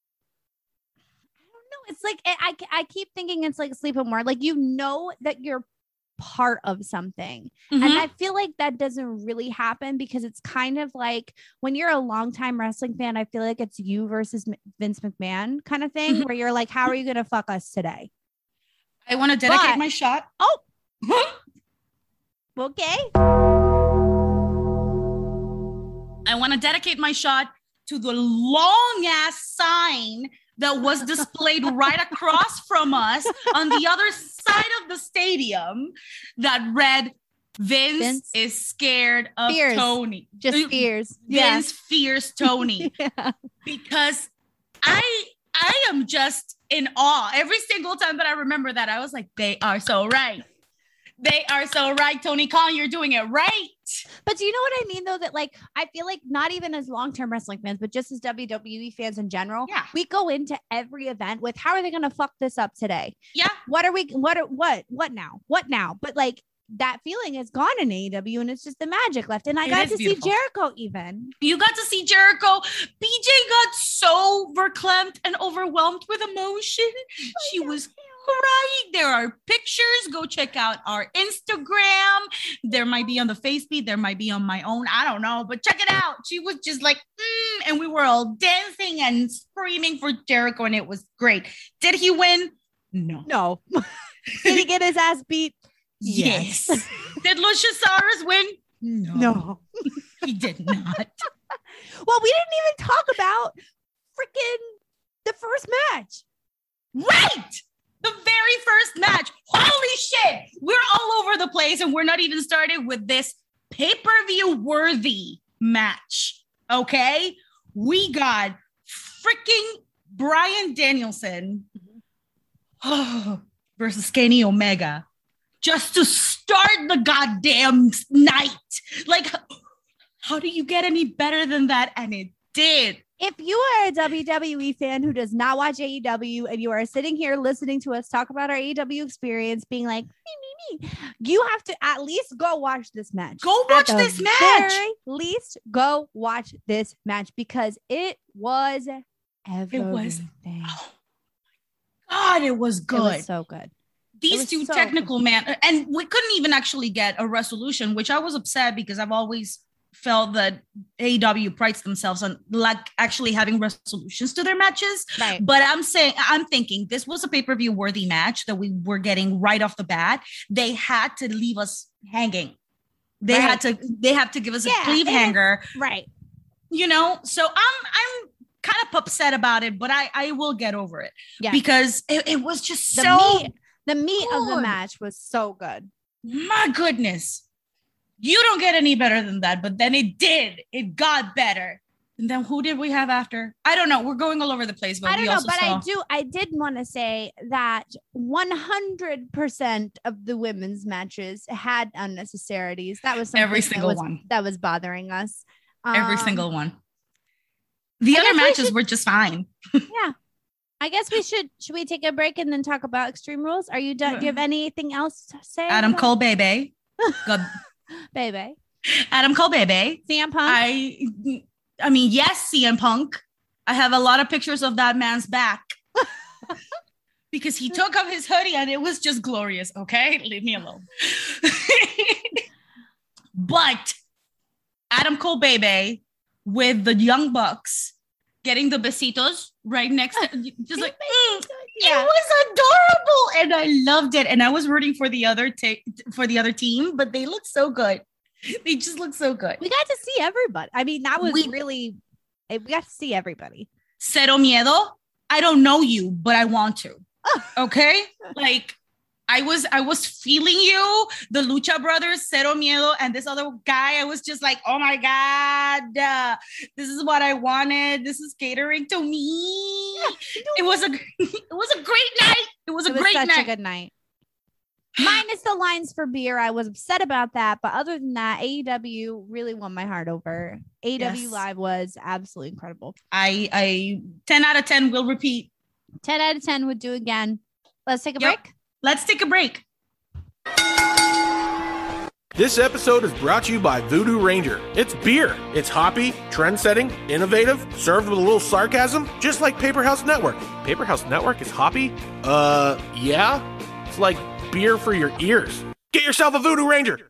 S4: I don't know. It's like, I, I I keep thinking it's like sleep and more. Like, you know that you're part of something. And
S5: Mhm.
S4: I feel like that doesn't really happen, because it's kind of like when you're a longtime wrestling fan, I feel like it's you versus M- Vince McMahon kind of thing,
S5: Mhm.
S4: where you're like, how are you going to fuck us today?
S5: I want to dedicate
S4: But-
S5: my shot.
S4: Oh, okay.
S5: I want to dedicate my shot to the long ass sign that was displayed right across from us on the other side of the stadium that read, Vince,
S4: Vince
S5: is scared of
S4: fears.
S5: Tony.
S4: Just
S5: Uh,
S4: fears.
S5: Vince fears Tony.
S4: Yeah.
S5: Because I I am just in awe. Every single time that I remember that, I was like, they are so right. They are so right, Tony Khan. You're doing it right.
S4: But do you know what I mean, though? That like, I feel like not even as long-term wrestling fans, but just as W W E fans in general,
S5: Yeah.
S4: we go into every event with, how are they going to fuck this up today?
S5: Yeah.
S4: What are we, what, are, what, what now? What now? But like, that feeling is gone in A E W and it's just the magic left. And I
S5: It
S4: got
S5: is
S4: to
S5: beautiful.
S4: see Jericho even.
S5: You got to see Jericho. B J got so verklempt and overwhelmed with emotion. She was crying. There are pictures. Go check out our Instagram. There might be on the face feed. There might be on my own. I don't know, but check it out. She was just like, mm, and we were all dancing and screaming for Jericho, and it was great. Did he win? No.
S4: No. Did he get his ass beat?
S5: Yes. Did Luchasaurus win? No.
S4: No.
S5: He did not.
S4: Well, we didn't even talk about freaking the first match.
S5: Right. The very first match. Holy shit. We're all over the place and we're not even started with this pay-per-view worthy match. Okay. We got freaking Bryan Danielson versus Kenny Omega just to start the goddamn night. Like, how do you get any better than that? And it did.
S4: If you are a W W E fan who does not watch A E W and you are sitting here listening to us talk about our A E W experience, being like, me, me, me, you have to at least go watch this match.
S5: Go
S4: At
S5: watch
S4: the
S5: this match.
S4: Very least go watch this match because it was everything.
S5: was- God, it was good.
S4: It was so good.
S5: These
S4: was
S5: two
S4: so
S5: technical man, and we couldn't even actually get a resolution, which I was upset because I've always felt that A E W prides themselves on like actually having resolutions to their matches.
S4: Right.
S5: But I'm saying, I'm thinking this was a pay-per-view worthy match that we were getting right off the bat. They had to leave us hanging. They
S4: Right.
S5: had to, they have to give us
S4: Yeah,
S5: a cleave
S4: and-
S5: hanger,
S4: Right.
S5: you know? So I'm, I'm kind of upset about it, but I, I will get over it
S4: Yeah.
S5: because it, it was just
S4: The
S5: so,
S4: meat, the meat of the
S5: good.
S4: match was so good.
S5: my goodness. You don't get any better than that, but then it did. It got better. And then who did we have after? I don't know. We're going all over the place, but
S4: I don't
S5: we
S4: know,
S5: also
S4: but
S5: saw.
S4: I do. I did want to say that one hundred percent of the women's matches had unnecessarities. That was something
S5: Every
S4: that
S5: single
S4: was-
S5: one.
S4: that was bothering us.
S5: Every
S4: Um,
S5: single one. The
S4: I
S5: other
S4: guess we
S5: matches
S4: should-
S5: were just fine.
S4: Yeah, I guess we should. Should we take a break and then talk about Extreme Rules? Are you done? Do you have anything else to say?
S5: Adam
S4: about-
S5: Cole, baby. God,
S4: baby,
S5: Adam Cole, baby.
S4: C M Punk.
S5: I, I mean, yes, C M Punk. I have a lot of pictures of that man's back because he took off his hoodie and it was just glorious. Okay, leave me alone. But Adam Cole, baby, with the Young Bucks getting the besitos right next to, just like, mm,
S4: Yeah.
S5: it was adorable, and I loved it. And I was rooting for the other ta- for the other team, but they look so good. They just look so good.
S4: we got to see everybody. I mean, that was
S5: We-
S4: really. We got to see everybody.
S5: Cero miedo. I don't know you, but I want to. Okay, like. I was I was feeling you, the Lucha Brothers, Cero Miedo, and this other guy. I was just like, oh my God, uh, this is what I wanted. This is catering to me. It was a it was a great night. It was a
S4: It was
S5: great
S4: such
S5: night.
S4: a good night. Minus the lines for beer, I was upset about that. But other than that, A E W really won my heart over. A E W
S5: Yes.
S4: Live was absolutely incredible.
S5: I I ten out of ten will repeat.
S4: ten out of ten would do again. Let's take a
S5: Yep.
S4: break.
S5: Let's take a break.
S1: This episode is brought to you by Voodoo Ranger. It's beer. It's hoppy, trend-setting, innovative, served with a little sarcasm, just like Paper House Network. Paper House Network is hoppy? Uh, yeah? It's like beer for your ears. Get yourself a Voodoo Ranger.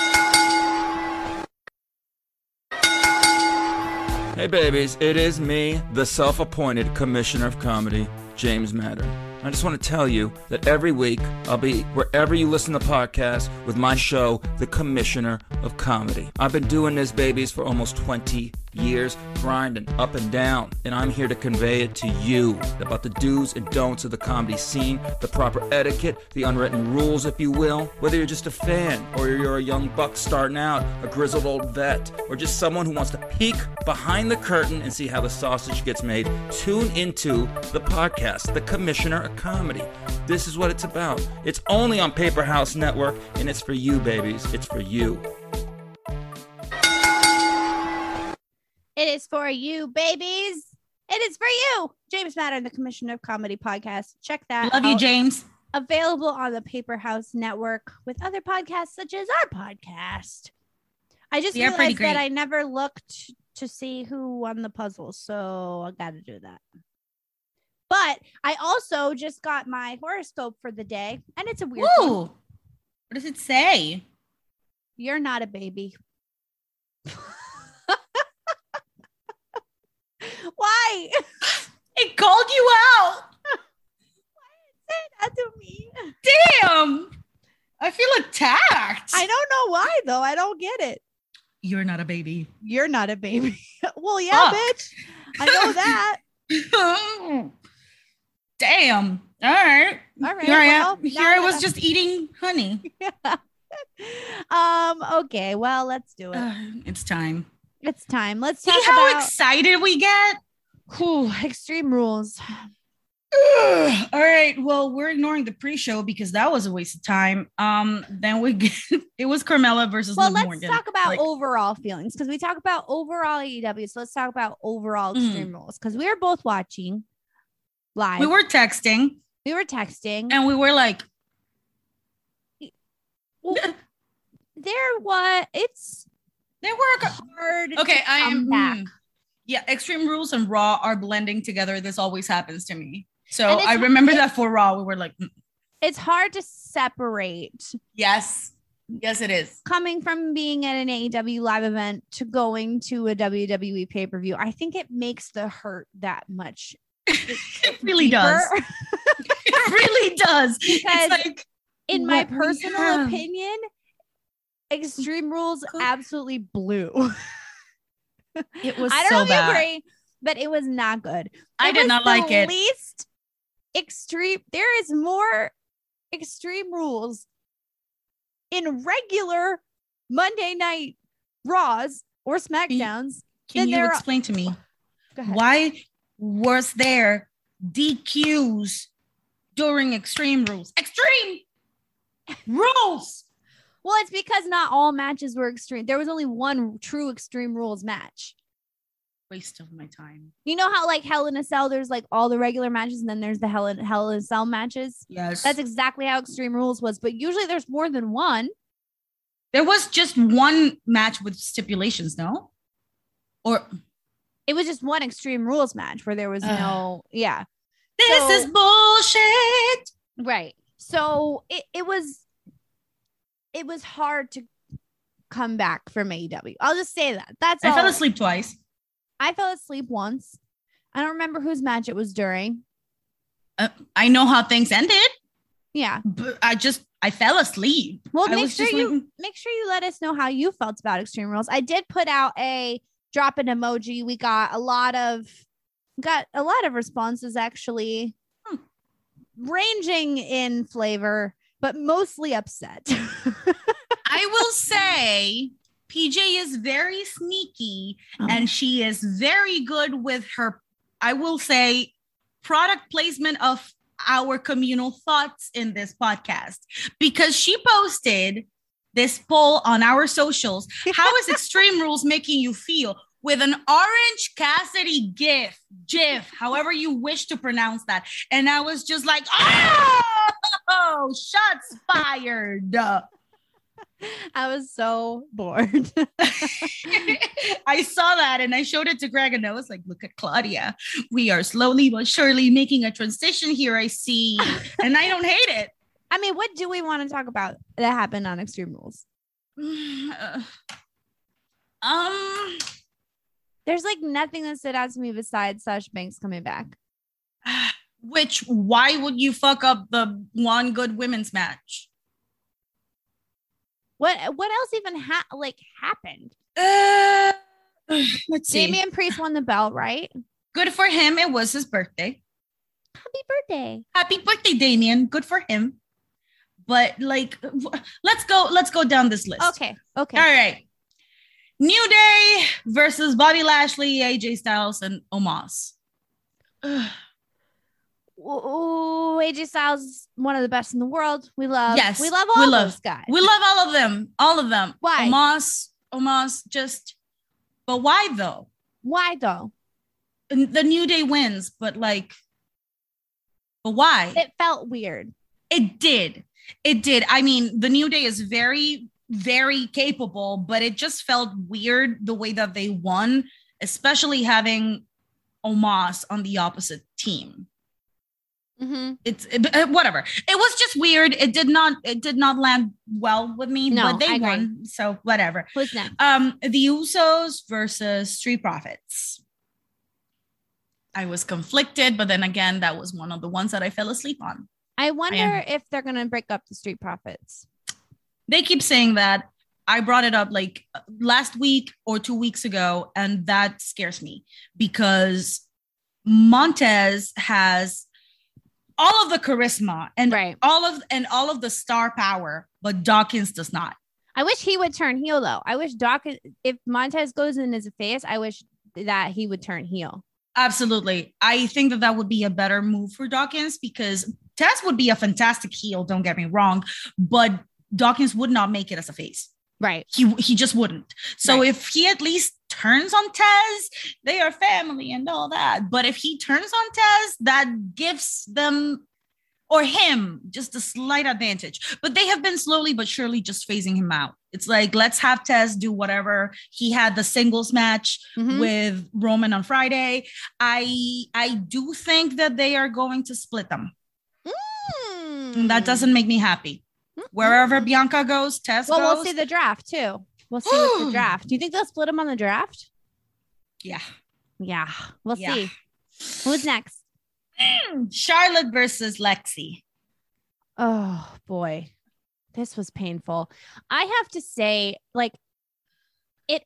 S6: Hey babies, it is me, the self-appointed Commissioner of Comedy, James Matter. I just want to tell you that every week I'll be wherever you listen to podcasts with my show, The Commissioner of Comedy. I've been doing this, babies, for almost twenty years, grinding up and down, and I'm here to convey it to you about the do's and don'ts of the comedy scene, the proper etiquette, the unwritten rules, if you will. Whether you're just a fan, or you're a young buck starting out, a grizzled old vet, or just someone who wants to peek behind the curtain and see how the sausage gets made, tune into the podcast, The Commissioner of Comedy. This is what it's about. It's only on Paper House Network, and it's for you, babies. It's for you.
S4: It is for you, babies. It is for you. James Matter and the Commissioner of Comedy podcast. Check that
S5: Love
S4: out.
S5: you, James.
S4: available on the Paper House Network with other podcasts such as our podcast. I just
S5: They are pretty
S4: realized
S5: great.
S4: that I never looked to see who won the puzzle, so I got to do that. But I also just got my horoscope for the day, and it's a weird
S5: Ooh,
S4: one.
S5: what does it say?
S4: You're not a baby. Why?
S5: It called you out.
S4: Say that to me.
S5: Damn. I feel attacked.
S4: I don't know why, though. I don't get it.
S5: You're not a baby.
S4: You're not a baby. Well, yeah,
S5: Fuck.
S4: bitch. I know that.
S5: Damn. All right.
S4: All right.
S5: Here I
S4: well,
S5: am. Here
S4: now
S5: I was
S4: that-
S5: just eating honey.
S4: um. Okay. Well, let's do it.
S5: Uh, it's time.
S4: It's time. Let's
S5: See
S4: talk
S5: how
S4: about
S5: excited we get?
S4: Whew, Extreme Rules.
S5: Ugh. All right. Well, we're ignoring the pre-show because that was a waste of time. Um. Then we get it was Carmella versus
S4: Well,
S5: Liv
S4: let's
S5: Morgan.
S4: talk about
S5: Like,
S4: overall feelings because we talk about overall A E W. So let's talk about overall
S5: Mhm.
S4: Extreme Rules because we were both watching live.
S5: we were texting
S4: we were texting.
S5: and we were like,
S4: Well, there was it's
S5: there were.
S4: hard.
S5: Okay,
S4: to
S5: I
S4: come
S5: am.
S4: back.
S5: mm, yeah, Extreme Rules and Raw are blending together. This always happens to me. So
S4: And it's-
S5: I remember that for Raw, we were like, mm,
S4: It's hard to separate
S5: yes, yes, it is.
S4: coming from being at an A E W live event to going to a W W E pay per view. I think it makes the hurt that much.
S5: It really does.
S4: deeper.
S5: It really does.
S4: Because
S5: It's like,
S4: In my
S5: what we
S4: personal
S5: have.
S4: opinion, Extreme Rules
S5: Good.
S4: absolutely blew.
S5: it was
S4: I don't
S5: so
S4: know if
S5: bad.
S4: you agree, but it was not good.
S5: I
S4: It
S5: did
S4: was
S5: not
S4: the
S5: like it.
S4: Least extreme. There is more Extreme Rules in regular Monday night Raws or SmackDowns.
S5: Can
S4: then
S5: you
S4: there are-
S5: explain to me
S4: Go ahead.
S5: why was there D Qs during Extreme Rules? Extreme Rules.
S4: Well, it's because not all matches were extreme. There was only one true Extreme Rules match.
S5: Waste of my time.
S4: You know how like Hell in a Cell, there's like all the regular matches, and then there's the Hell in Hell in a Cell matches.
S5: Yes.
S4: That's exactly how Extreme Rules was. But usually there's more than one.
S5: There was just one match with stipulations, no? Or
S4: It was just one Extreme Rules match where there was
S5: Ugh.
S4: no, yeah,
S5: this
S4: So-
S5: is bullshit.
S4: right. So it, it was, it was hard to come back from A E W. I'll just say that. That's
S5: I
S4: all.
S5: fell asleep twice.
S4: I fell asleep once. I don't remember whose match it was during.
S5: Uh, I know how things ended,
S4: Yeah.
S5: but I just I fell asleep.
S4: Well,
S5: I
S4: make
S5: was
S4: sure
S5: just
S4: you
S5: like,
S4: make sure you let us know how you felt about Extreme Rules. I did put out a drop an emoji. We got a lot of got a lot of responses actually,
S5: Hmm.
S4: ranging in flavor, but mostly upset.
S5: I will say P J is very sneaky
S4: Oh.
S5: and she is very good with her, I will say, product placement of our communal thoughts in this podcast, because she posted this poll on our socials. How is Extreme Rules making you feel? With an Orange Cassidy gif, gif, however you wish to pronounce that. And I was just like, oh, shots fired.
S4: I was so bored.
S5: I saw that and I showed it to Greg and I was like, look at Claudia. We are slowly but surely making a transition here, I see. And I don't hate it.
S4: I mean, what do we want to talk about that happened on Extreme Rules?
S5: um,
S4: There's like nothing that stood out to me besides Sasha Banks coming back.
S5: which, why would you fuck up the one good women's match?
S4: What what else even ha- like happened?
S5: Uh, let's see.
S4: Damian Priest won the belt, right?
S5: Good for him. It was his birthday.
S4: Happy birthday.
S5: Happy birthday, Damian. Good for him. But like, w- let's go. Let's go down this list.
S4: Okay. Okay.
S5: All right. New Day versus Bobby Lashley, A J Styles, and Omos. Ugh.
S4: Ooh, A J Styles is one of the best in the world. We love.
S5: Yes,
S4: We love
S5: we
S4: all
S5: love-
S4: those guys.
S5: We love all of them. All of them.
S4: Why?
S5: Omos, Omos, just. But why though?
S4: Why though?
S5: And the New Day wins, but like. But why?
S4: It felt weird.
S5: It did. It did. I mean, the New Day is very, very capable, but it just felt weird the way that they won, especially having Omos on the opposite team.
S4: Mm-hmm.
S5: It's it, whatever. It was just weird. It did not. It did not land well with me.
S4: No,
S5: but they
S4: I agree.
S5: won, so whatever.
S4: Who's next?
S5: Um, the Usos versus Street Profits. I was conflicted, but then again, that was one of the ones that I fell asleep on.
S4: I wonder
S5: I
S4: if they're gonna break up the Street Profits.
S5: They keep saying that. I brought it up like last week or two weeks ago, and that scares me because Montez has all of the charisma and
S4: Right.
S5: all of and all of the star power, but Dawkins does not.
S4: I wish he would turn heel though. I wish Doc, if Montez goes in as a face, I wish that he would turn heel.
S5: Absolutely. I think that that would be a better move for Dawkins because Taz would be a fantastic heel, don't get me wrong, but Dawkins would not make it as a face.
S4: Right.
S5: He he just wouldn't. So
S4: Right.
S5: if he at least turns on Taz, they are family and all that. But if he turns on Taz, that gives them or him just a slight advantage. But they have been slowly but surely just phasing him out. It's like, let's have Taz do whatever. He had the singles match
S4: Mhm.
S5: with Roman on Friday. I I do think that they are going to split them.
S4: Mm.
S5: And that doesn't make me happy. Wherever Bianca goes, Taz
S4: Well,
S5: goes.
S4: we'll see the draft too. We'll see with the draft. Do you think they'll split him on the draft?
S5: Yeah.
S4: Yeah, we'll
S5: Yeah.
S4: see. Who's next?
S5: Charlotte versus Lexi.
S4: Oh boy, this was painful. I have to say, like, it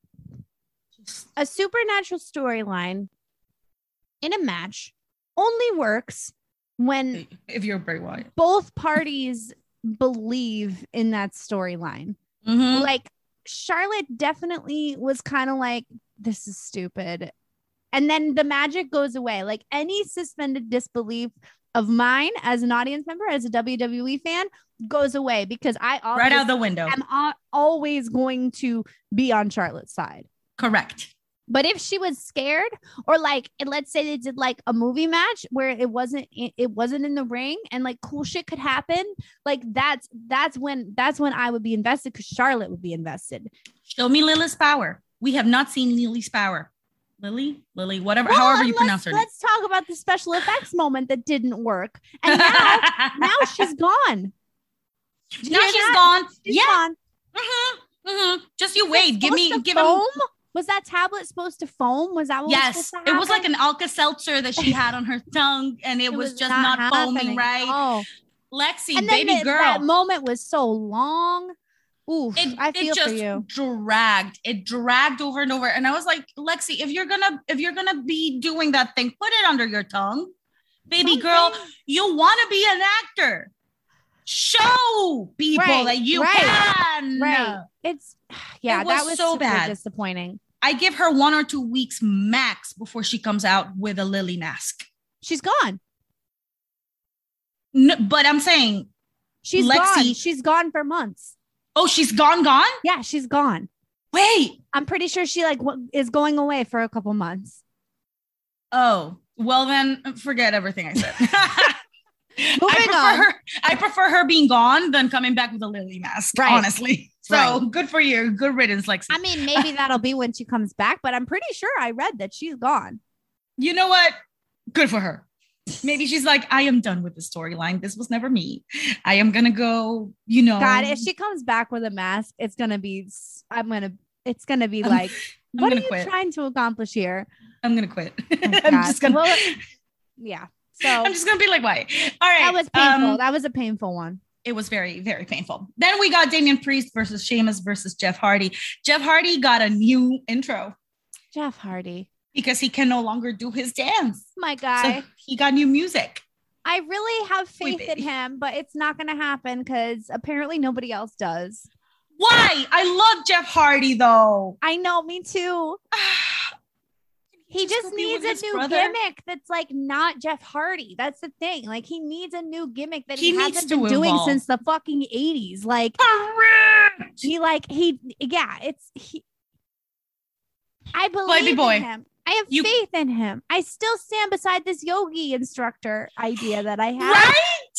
S4: a supernatural storyline in a match only works when
S5: If you're Bray Wyatt.
S4: both parties believe in that storyline.
S5: Mhm.
S4: Like, Charlotte definitely was kind of like, this is stupid. And then the magic goes away. Like, any suspended disbelief of mine as an audience member, as a W W E fan, goes away because I always
S5: Right out the window.
S4: am al- always going to be on Charlotte's side.
S5: Correct.
S4: But if she was scared, or like, and let's say they did like a movie match where it wasn't, it wasn't in the ring, and like cool shit could happen, like that's that's when that's when I would be invested because Charlotte would be invested.
S5: Show me Lily's power. We have not seen Lily's power. Lily, Lily, whatever,
S4: Well,
S5: however you
S4: let's-
S5: pronounce her name.
S4: Let's talk about the special effects moment that didn't work, and now now she's gone. Did you
S5: now
S4: hear
S5: she's
S4: that?
S5: gone.
S4: She's
S5: yeah.
S4: gone.
S5: Mm-hmm. Mm-hmm. Just you
S4: Was it
S5: wait. Give me,
S4: supposed to
S5: give him.
S4: foam? Was that tablet supposed to foam? Was that what
S5: Yes,
S4: was supposed to
S5: it was like
S4: happen?
S5: an Alka-Seltzer that she had on her tongue, and it,
S4: It
S5: was, just not,
S4: happening.
S5: foaming right.
S4: Oh.
S5: Lexi,
S4: And then
S5: baby
S4: the-
S5: girl.
S4: that moment was so long. Oof,
S5: it,
S4: I feel
S5: it just
S4: for you.
S5: dragged. It dragged over and over. And I was like, Lexi, if you're gonna if you're gonna be doing that thing, put it under your tongue. Baby girl, you want to be an actor. Show people
S4: Right,
S5: that you
S4: right,
S5: can.
S4: Right. It's yeah,
S5: It
S4: that
S5: was
S4: was
S5: so
S4: super
S5: bad.
S4: disappointing.
S5: I give her one or two weeks max before she comes out with a Lily mask.
S4: She's gone.
S5: No, but I'm saying,
S4: She's
S5: Lexi-
S4: gone. She's gone for months.
S5: oh, she's gone, gone?
S4: Yeah, she's gone.
S5: Wait.
S4: I'm pretty sure she like w- is going away for a couple months.
S5: Oh, well then forget everything I said. I
S4: Moving
S5: prefer
S4: on.
S5: her. I prefer her being gone than coming back with a Lily mask.
S4: Right.
S5: Honestly, so
S4: Right.
S5: good for you. Good riddance, Lexi.
S4: I mean, maybe that'll be when she comes back, but I'm pretty sure I read that she's gone.
S5: You know what? Good for her. Maybe she's like, I am done with the storyline. This was never me. I am gonna go. You know,
S4: God, if she comes back with a mask, it's gonna be. s- I'm gonna. It's gonna be
S5: I'm-
S4: like,
S5: I'm
S4: what are
S5: gonna
S4: you
S5: quit.
S4: trying to accomplish here?
S5: I'm gonna quit.
S4: Oh,
S5: I'm
S4: God.
S5: just gonna.
S4: Well, yeah. So
S5: I'm just gonna be like, why? All right.
S4: that was painful.
S5: um,
S4: that was a painful one.
S5: it was very, very painful. Then we got Damian Priest versus Sheamus versus Jeff Hardy. Jeff Hardy got a new intro
S4: Jeff Hardy,
S5: because he can no longer do his dance.
S4: my guy.
S5: So he got new music.
S4: I really have
S5: Wait,
S4: faith in
S5: baby.
S4: him, but it's not going to happen because apparently nobody else does.
S5: Why? I love Jeff Hardy though.
S4: I know, me too. He just,
S5: go be
S4: needs
S5: with
S4: a
S5: his
S4: new
S5: brother?
S4: gimmick that's like not Jeff Hardy. That's the thing. Like, he needs a new gimmick that he,
S5: He needs
S4: hasn't
S5: to
S4: been doing
S5: evolve.
S4: since the fucking eighties. Like,
S5: Correct.
S4: he like he yeah, it's he. I believe
S5: Baby boy,
S4: in him. I have
S5: you-
S4: faith in him. I still stand beside this yogi instructor idea that I have.
S5: Right?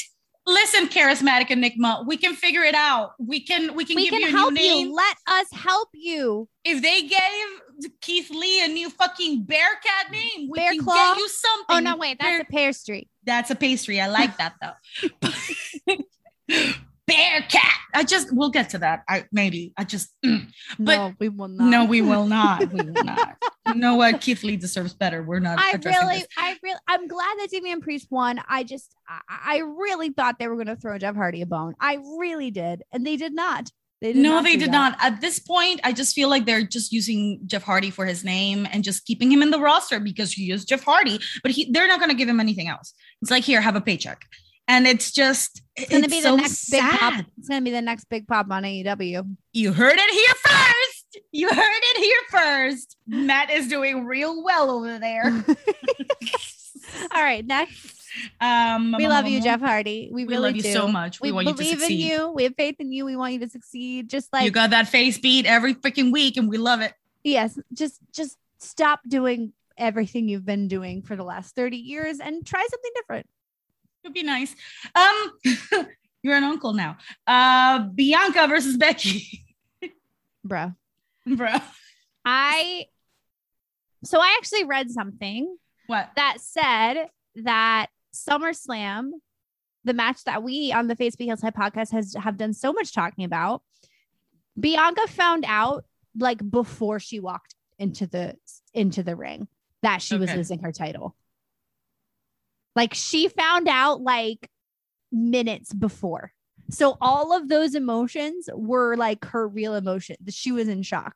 S5: Listen, charismatic Enigma, we can figure it out. We can we can
S4: We
S5: give
S4: can
S5: you a
S4: help
S5: new name.
S4: you. Let us help you.
S5: If they gave Keith Lee a new fucking Bearcat name, we
S4: Bear
S5: can
S4: Claw?
S5: get you something.
S4: Oh no, wait, that's
S5: Bear-
S4: a pear street.
S5: That's a pastry. I like that though. Bearcat. I just we'll get to that. I maybe I just mm. but
S4: no, we will not.
S5: no, we will not. We will not. You know what? Keith Lee deserves better. We're not.
S4: I
S5: addressing
S4: really,
S5: this.
S4: I really, I'm glad that Damian Priest won. I just, I, I really thought they were going to throw Jeff Hardy a bone. I really did, and they did not. They did
S5: no,
S4: not
S5: they
S4: do
S5: did
S4: that.
S5: not. At this point, I just feel like they're just using Jeff Hardy for his name and just keeping him in the roster because he is Jeff Hardy. But he, they're not going to give him anything else. It's like, here, have a paycheck. And it's just,
S4: It's going to be
S5: so
S4: the next
S5: sad.
S4: big pop. It's going to be the next big pop on A E W.
S5: You heard it here first. You heard it here first. Matt is doing real well over there.
S4: All right, next.
S5: Um,
S4: We love you, Jeff Hardy. We,
S5: We
S4: really
S5: love you
S4: do.
S5: so much. We,
S4: We,
S5: want you to
S4: believe in
S5: succeed.
S4: you. We have faith in you. We want you to succeed. Just like
S5: You got that face beat every freaking week, and we love it.
S4: yes, just just stop doing everything you've been doing for the last thirty years and try something different.
S5: It'd be nice. Um, you're an uncle now. Uh, Bianca versus Becky,
S4: Bro.
S5: bro.
S4: I so I actually read something
S5: What?
S4: that said that SummerSlam, the match that we on the Face Be Hillside podcast has have done so much talking about, Bianca found out like before she walked into the into the ring that she was
S5: Okay.
S4: losing her title. Like she found out like minutes before. So all of those emotions were like her real emotion. She was in shock.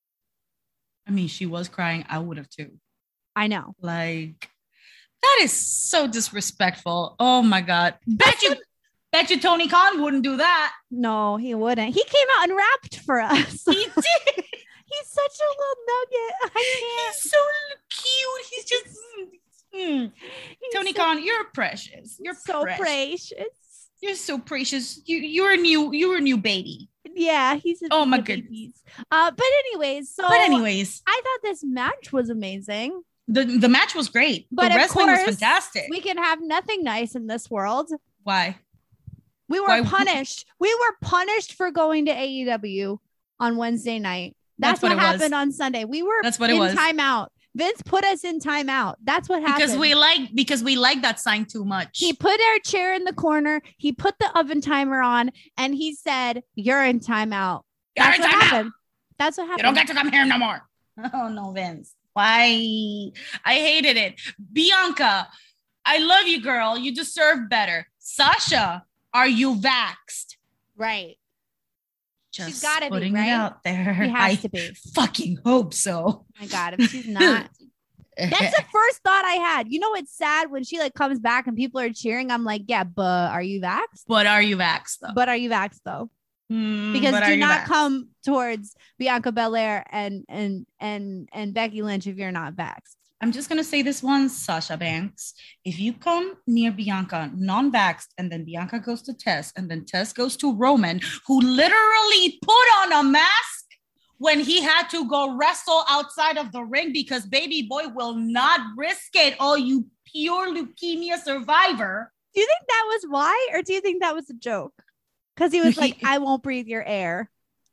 S5: I mean, she was crying. I would have too.
S4: I know.
S5: Like, that is so disrespectful. Oh my God. Bet you, bet you Tony Khan wouldn't do that.
S4: No, he wouldn't. He came out and rapped for us.
S5: He did.
S4: He's such a little nugget. I can't.
S5: He's so cute. He's just, mm.
S4: He's
S5: Tony
S4: so,
S5: Khan, you're precious. You're
S4: so
S5: precious.
S4: precious.
S5: You're so precious. You, you're a new, you're a new baby.
S4: Yeah, he's a
S5: Oh my
S4: he's a
S5: goodness.
S4: babies. Uh, but anyways, so
S5: But anyways,
S4: I thought this match was amazing.
S5: the, the match was great.
S4: But
S5: the
S4: of
S5: wrestling was
S4: course,
S5: fantastic.
S4: We can have nothing nice in this world.
S5: Why?
S4: We were
S5: Why-
S4: punished. We were punished for going to A E W on Wednesday night. That's,
S5: That's what
S4: what,
S5: it was.
S4: happened on Sunday. We were
S5: That's what it
S4: in
S5: was.
S4: timeout. Vince put us in timeout. That's what happened.
S5: Because we like because we like that sign too much.
S4: He put our chair in the corner. He put the oven timer on, and he said, "You're in timeout."
S5: You're
S4: That's
S5: in
S4: what
S5: timeout.
S4: happened. That's what
S5: You
S4: happened.
S5: don't get to come here no more. Oh no, Vince. Why? I hated it. Bianca, I love you, girl. You deserve better. Sasha, are you vaxxed?
S4: Right.
S5: Just
S4: She's gotta be,
S5: putting
S4: right?
S5: it out there.
S4: He has
S5: I
S4: to be.
S5: fucking hope so.
S4: Oh my God, if she's not. That's the first thought I had. You know, it's sad when she like comes back and people are cheering. I'm like, yeah, but are you vaxxed?
S5: But are you vaxxed though?
S4: But are you vaxxed though?
S5: Mm,
S4: Because
S5: but are
S4: do
S5: you
S4: not
S5: vaxxed?
S4: come towards Bianca Belair and and and and Becky Lynch if you're not vaxxed.
S5: I'm just gonna say this one, Sasha Banks. If you come near Bianca non-vaxxed, and then Bianca goes to Tess, and then Tess goes to Roman, who literally put on a mask when he had to go wrestle outside of the ring because baby boy will not risk it. Oh, you pure leukemia survivor.
S4: Do you think that was why, or do you think that was a joke? Because he was like, "I won't breathe your air."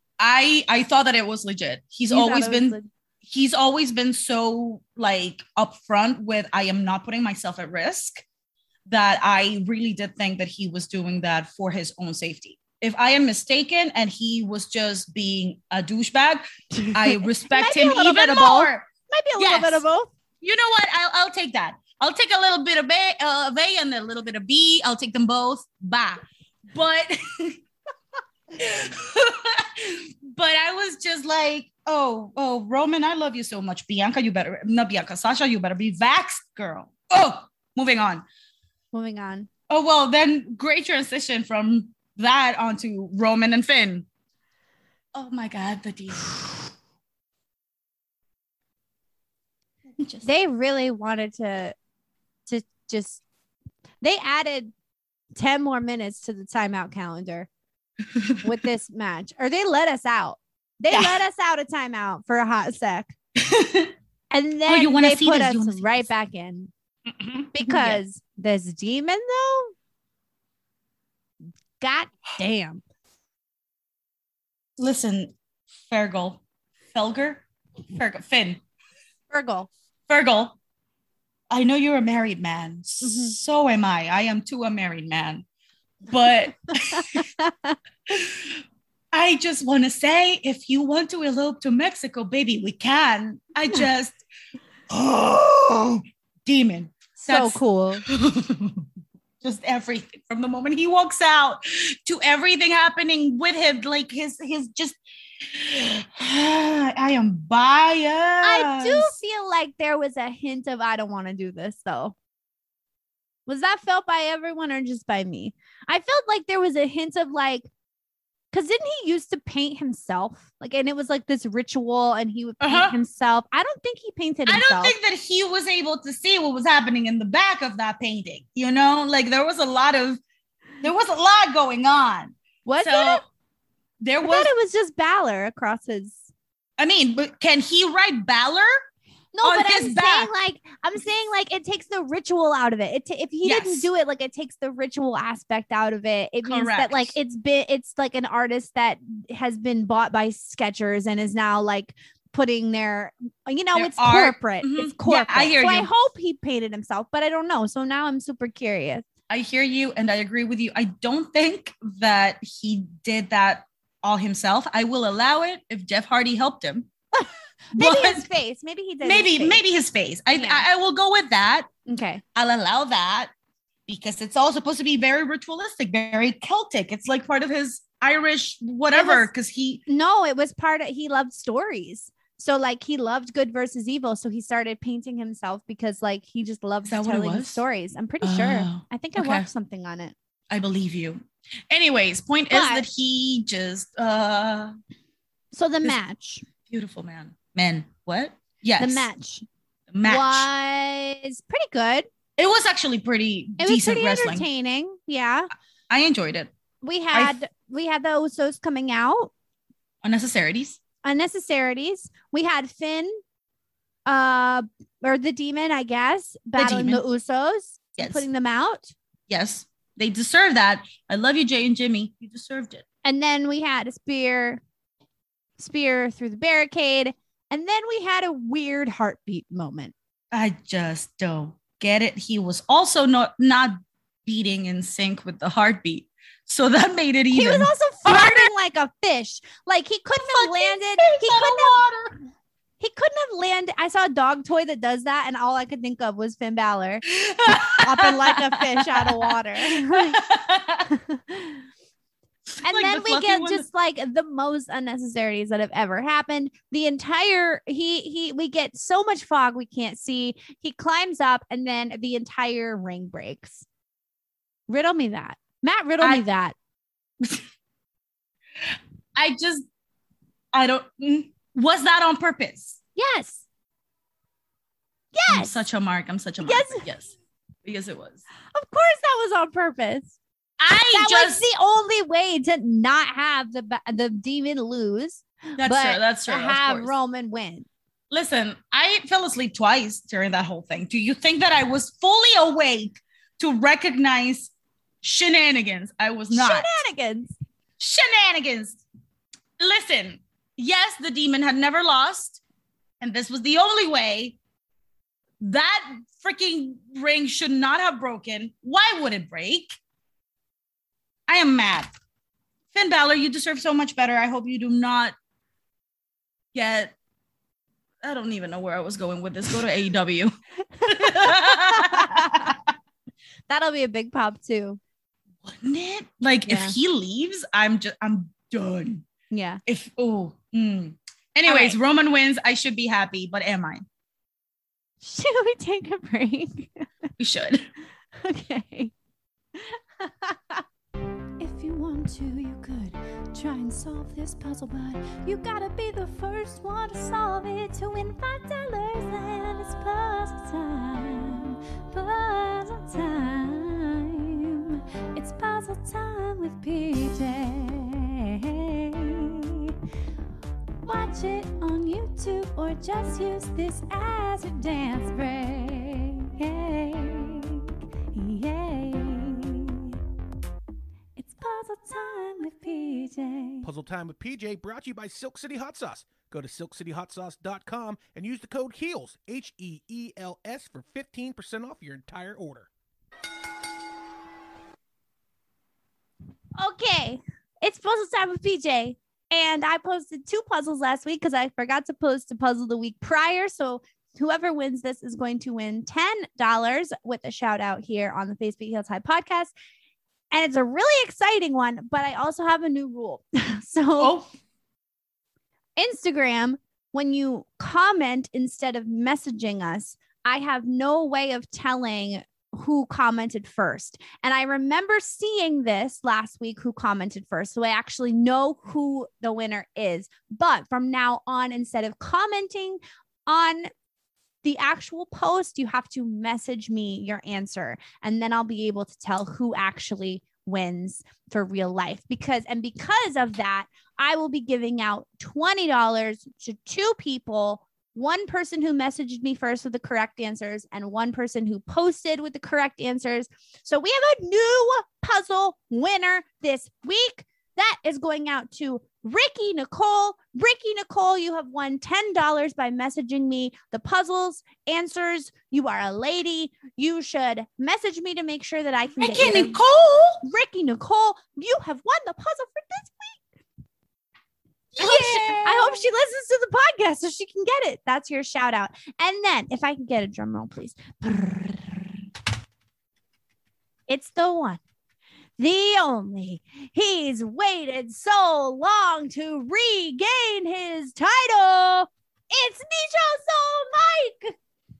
S5: I I thought that it was legit. He's
S4: You thought
S5: always
S4: it was
S5: been
S4: leg-
S5: he's always been so like upfront with I am not putting myself at risk, that I really did think that he was doing that for his own safety. If I am mistaken and he was just being a douchebag, I respect
S4: be a
S5: him
S4: little bit
S5: even
S4: of both.
S5: more.
S4: Might be a little
S5: Yes.
S4: bit of both.
S5: You know what? I'll, I'll take that. I'll take a little bit of A, uh, of A and a little bit of B. I'll take them both. Bye. But but I was just like, oh, oh, Roman, I love you so much. Bianca, you better, not Bianca, Sasha, you better be vaxxed, girl. Oh, moving on.
S4: Moving on.
S5: Oh, well, then great transition from that onto Roman and Finn. Oh my God, the deal. Just,
S4: They really wanted to, to just. They added ten more minutes to the timeout calendar with this match, or they let us out. They
S5: Yeah.
S4: let us out of timeout for a hot sec, and then
S5: Oh, you wanna
S4: they
S5: see
S4: put
S5: this? You
S4: us
S5: wanna see
S4: right
S5: this?
S4: back in
S5: Mhm.
S4: because this demon though. God damn.
S5: Listen, Fergal, Felger, Fergal, Finn,
S4: Fergal.
S5: Fergal. I know you're a married man.
S4: Mm-hmm.
S5: So am I. I am too a married man. But I just want to say, if you want to elope to Mexico, baby, we can. I just, oh, demon.
S4: So
S5: That's
S4: cool.
S5: Just everything from the moment he walks out to everything happening with him. Like his, his just, I am biased.
S4: I do feel like there was a hint of, I don't want to do this though. Was that felt by everyone or just by me? I felt like there was a hint of like, because didn't he used to paint himself? Like, and it was like this ritual and he would paint
S5: Uh-huh.
S4: himself. I don't think he painted
S5: I
S4: himself.
S5: don't think that he was able to see what was happening in the back of that painting. You know, like there was a lot of, there was a lot going on.
S4: Was
S5: so
S4: it?
S5: there
S4: I
S5: was,
S4: thought it was just Balor across his.
S5: I mean, but can he write Balor?
S4: No,
S5: On
S4: but
S5: his
S4: I'm
S5: back.
S4: saying like I'm saying like it takes the ritual out of it. It t- if he
S5: Yes.
S4: didn't do it, like it takes the ritual aspect out of it. It means that
S5: Correct.
S4: like it's been it's like an artist that has been bought by Skechers and is now like putting their you know
S5: Their
S4: it's
S5: art.
S4: corporate.
S5: Mhm.
S4: It's
S5: Yeah,
S4: corporate.
S5: I hear
S4: so I
S5: you.
S4: hope he painted himself, but I don't know. So now I'm super curious.
S5: I hear you and I agree with you. I don't think that he did that all himself. I will allow it if Jeff Hardy helped him.
S4: Maybe
S5: But
S4: his face. Maybe he did. his
S5: maybe,
S4: face.
S5: maybe his face. I,
S4: Yeah.
S5: I I will go with that.
S4: Okay.
S5: I'll allow that because it's all supposed to be very ritualistic, very Celtic. It's like part of his Irish whatever.
S4: was-
S5: Because he,
S4: No, it was part of he loved stories. So like he loved good versus evil. So he started painting himself because like he just loved
S5: Is that what it
S4: telling
S5: was?
S4: stories. I'm pretty sure.
S5: Oh,
S4: I think I
S5: okay.
S4: watched something on it.
S5: I believe you. Anyways, point is
S4: But-
S5: that he just uh
S4: So the
S5: This-
S4: match,
S5: beautiful man. Men. What? Yes.
S4: the match,
S5: The match.
S4: was pretty good.
S5: It was actually pretty
S4: It was
S5: decent
S4: pretty
S5: wrestling.
S4: entertaining. Yeah.
S5: I enjoyed it.
S4: We had we had the Usos coming out.
S5: Unnecessarities.
S4: Unnecessarities. We had Finn, uh, or the demon, I guess, battling the,
S5: demon.
S4: Usos,
S5: Yes.
S4: putting them out.
S5: Yes. They deserve that. I love you, Jay and Jimmy. You deserved it.
S4: And then we had a spear, spear through the barricade. And then we had a weird heartbeat moment.
S5: I just don't get it. He was also not not beating in sync with the heartbeat. So that made it even.
S4: He was also farting like a fish. Like he couldn't have landed. He couldn't have, he couldn't have landed. I saw a dog toy that does that, and all I could think of was Finn Balor popping like a fish out of water. And
S5: Like
S4: then
S5: the
S4: we
S5: fluffy
S4: get
S5: one
S4: just like the most unnecessarities that have ever happened. The entire he he we get so much fog we can't see. He climbs up and then the entire ring breaks. Riddle me that. Matt, riddle
S5: I-
S4: me that.
S5: I just, I don't, mm, was that on purpose?
S4: Yes.
S5: I'm
S4: Yes.
S5: such a mark. I'm such a mark.
S4: Yes.
S5: Yes. Yes, it was.
S4: Of course that was on purpose.
S5: I
S4: That
S5: just,
S4: was the only way to not have the ba- the demon lose,
S5: that's
S4: but
S5: true. That's true.
S4: to
S5: of
S4: have
S5: course.
S4: Roman win.
S5: Listen, I fell asleep twice during that whole thing. Do you think that I was fully awake to recognize shenanigans? I was not.
S4: Shenanigans.
S5: Shenanigans. Listen, yes, the demon had never lost, and this was the only way. That freaking ring should not have broken. Why would it break? I am mad. Finn Balor, you deserve so much better. I hope you do not get. I don't even know where I was going with this. Go to A E W.
S4: That'll be a big pop too.
S5: Wouldn't it? Like
S4: Yeah.
S5: if he leaves, I'm just I'm done.
S4: Yeah.
S5: If oh, mm. anyways,
S4: right.
S5: Roman wins. I should be happy, but am I?
S4: Should we take a break?
S5: We should.
S4: Okay. If you want to, you could try and solve this puzzle, but you gotta be the first one to solve it to win five dollars. And it's puzzle time, puzzle time. It's puzzle time with P J. Watch it on YouTube or just use this as your dance break. Yay. It's puzzle J.
S1: Puzzle Time with P J brought to you by Silk City Hot Sauce. Go to silk city hot sauce dot com and use the code HEELS, H E E L S, for fifteen percent off your entire order.
S4: Okay, it's Puzzle Time with P J. And I posted two puzzles last week because I forgot to post a puzzle the week prior. So whoever wins this is going to win ten dollars with a shout out here on the Facebook Heels High podcast. And it's a really exciting one, but I also have a new rule. So
S5: Oh,
S4: Instagram, when you comment instead of messaging us, I have no way of telling who commented first. And I remember seeing this last week, who commented first. So I actually know who the winner is. But from now on, instead of commenting on the actual post, you have to message me your answer. And then I'll be able to tell who actually wins for real life. Because, and because of that, I will be giving out twenty dollars to two people. One person who messaged me first with the correct answers and one person who posted with the correct answers. So we have a new puzzle winner this week. That is going out to Ricky Nicole. Ricky Nicole, you have won ten dollars by messaging me the puzzles, answers. You are a lady. You should message me to make sure that I can
S5: Ricky
S4: get you.
S5: Nicole.
S4: Ricky Nicole, you have won the puzzle for this week. I hope, she, I hope she listens to the podcast so she can get it. That's your shout out. And then if I can get a drum roll, please. It's the one, the only. He's waited so long to regain his title. It's Nisho Soul Mike.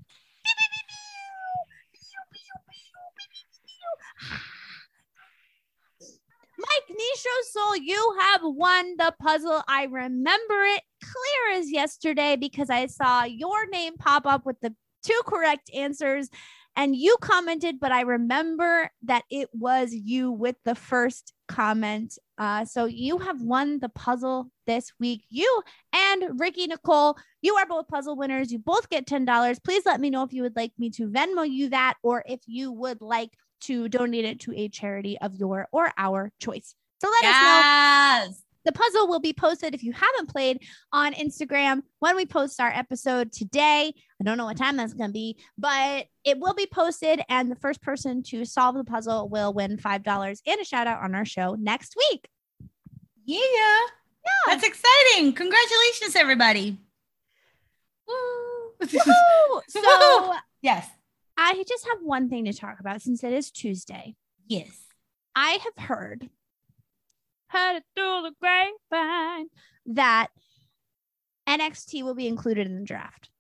S4: Mike Nisho Soul, you have won the puzzle. I remember it clear as yesterday because I saw your name pop up with the two correct answers and you commented, but I remember that it was you with the first comment. Uh, so you have won the puzzle this week. You and Ricky Nicole, you are both puzzle winners. You both get ten dollars. Please let me know if you would like me to Venmo you that or if you would like to donate it to a charity of your or our choice. So let us know.
S5: Yes.
S4: The puzzle will be posted if you haven't played on Instagram when we post our episode today. I don't know what time that's going to be, but it will be posted. And the first person to solve the puzzle will win five dollars and a shout out on our show next week.
S5: Yeah.
S4: Yeah.
S5: That's exciting. Congratulations, everybody. Woo.
S4: Woo! So
S5: Yes.
S4: I just have one thing to talk about since it is Tuesday.
S5: Yes.
S4: I have heard, heard it through the grapevine, that N X T will be included in the draft.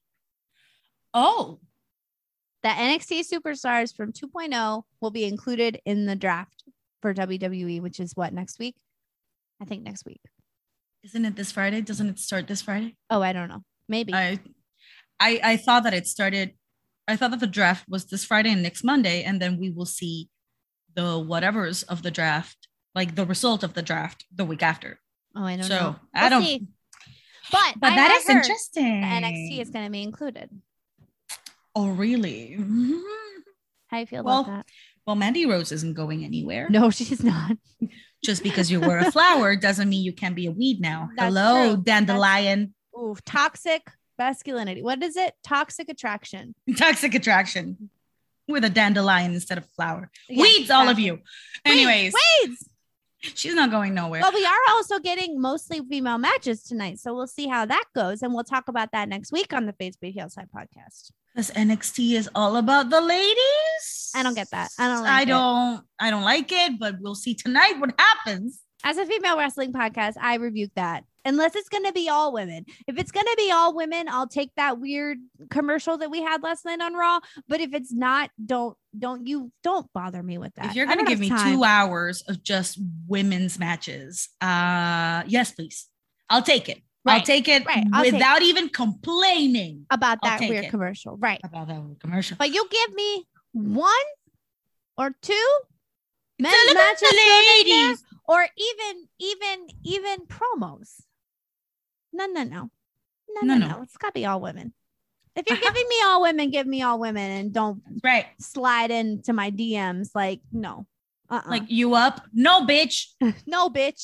S5: Oh.
S4: That N X T Superstars from two point oh will be included in the draft for W W E, which is what, next week? I think next week.
S5: Isn't it this Friday? Doesn't it start this Friday?
S4: Oh, I don't know. Maybe.
S5: I, I, I thought that it started. I thought that the draft was this Friday and next Monday, and then we will see the whatevers of the draft, like the result of the draft, the week after.
S4: oh, I don't
S5: So
S4: know.
S5: I
S4: We'll
S5: don't.
S4: see. But,
S5: But
S4: I
S5: that
S4: have
S5: is
S4: heard
S5: interesting.
S4: the N X T is going to be included.
S5: Oh, really?
S4: How do you feel
S5: Well,
S4: about that?
S5: Well, Mandy Rose isn't going anywhere.
S4: No, she's not.
S5: Just because you were a flower doesn't mean you can be a weed now.
S4: That's
S5: Hello,
S4: true.
S5: dandelion.
S4: Ooh, toxic masculinity. What is it? Toxic attraction.
S5: Toxic attraction with a dandelion instead of flower.
S4: Yeah,
S5: Weeds, all of
S4: exactly.
S5: you. Anyways,
S4: Weeds.
S5: she's not going nowhere.
S4: Well, we are also getting mostly female matches tonight. So we'll see how that goes. And we'll talk about that next week on the Facebook Hillside podcast.
S5: Because N X T is all about the ladies.
S4: I don't get that. I don't like
S5: I
S4: it.
S5: don't. I don't like it. But we'll see tonight what happens.
S4: As a female wrestling podcast, I rebuke that. Unless it's going to be all women. If it's going to be all women, I'll take that weird commercial that we had last night on Raw. But if it's not, don't, don't you, don't bother me with that.
S5: If you're
S4: I
S5: gonna
S4: don't
S5: give me
S4: have time.
S5: two hours of just women's matches, uh, yes, please. I'll take it. I'll
S4: Right,
S5: take it
S4: right, I'll take
S5: without even complaining
S4: about
S5: I'll
S4: that
S5: take
S4: weird
S5: it.
S4: commercial. Right.
S5: about that commercial.
S4: But you give me one or two men's
S5: It's all about
S4: matches
S5: the
S4: thrown in there,
S5: ladies.
S4: or even, even, even promos. No, no, no. No, no,
S5: No,
S4: no.
S5: no.
S4: It's got to be all women. If you're
S5: Uh-huh.
S4: giving me all women, give me all women and don't
S5: Right.
S4: slide into my D Ms like, no. Uh-uh.
S5: Like you up? No, bitch.
S4: no, bitch.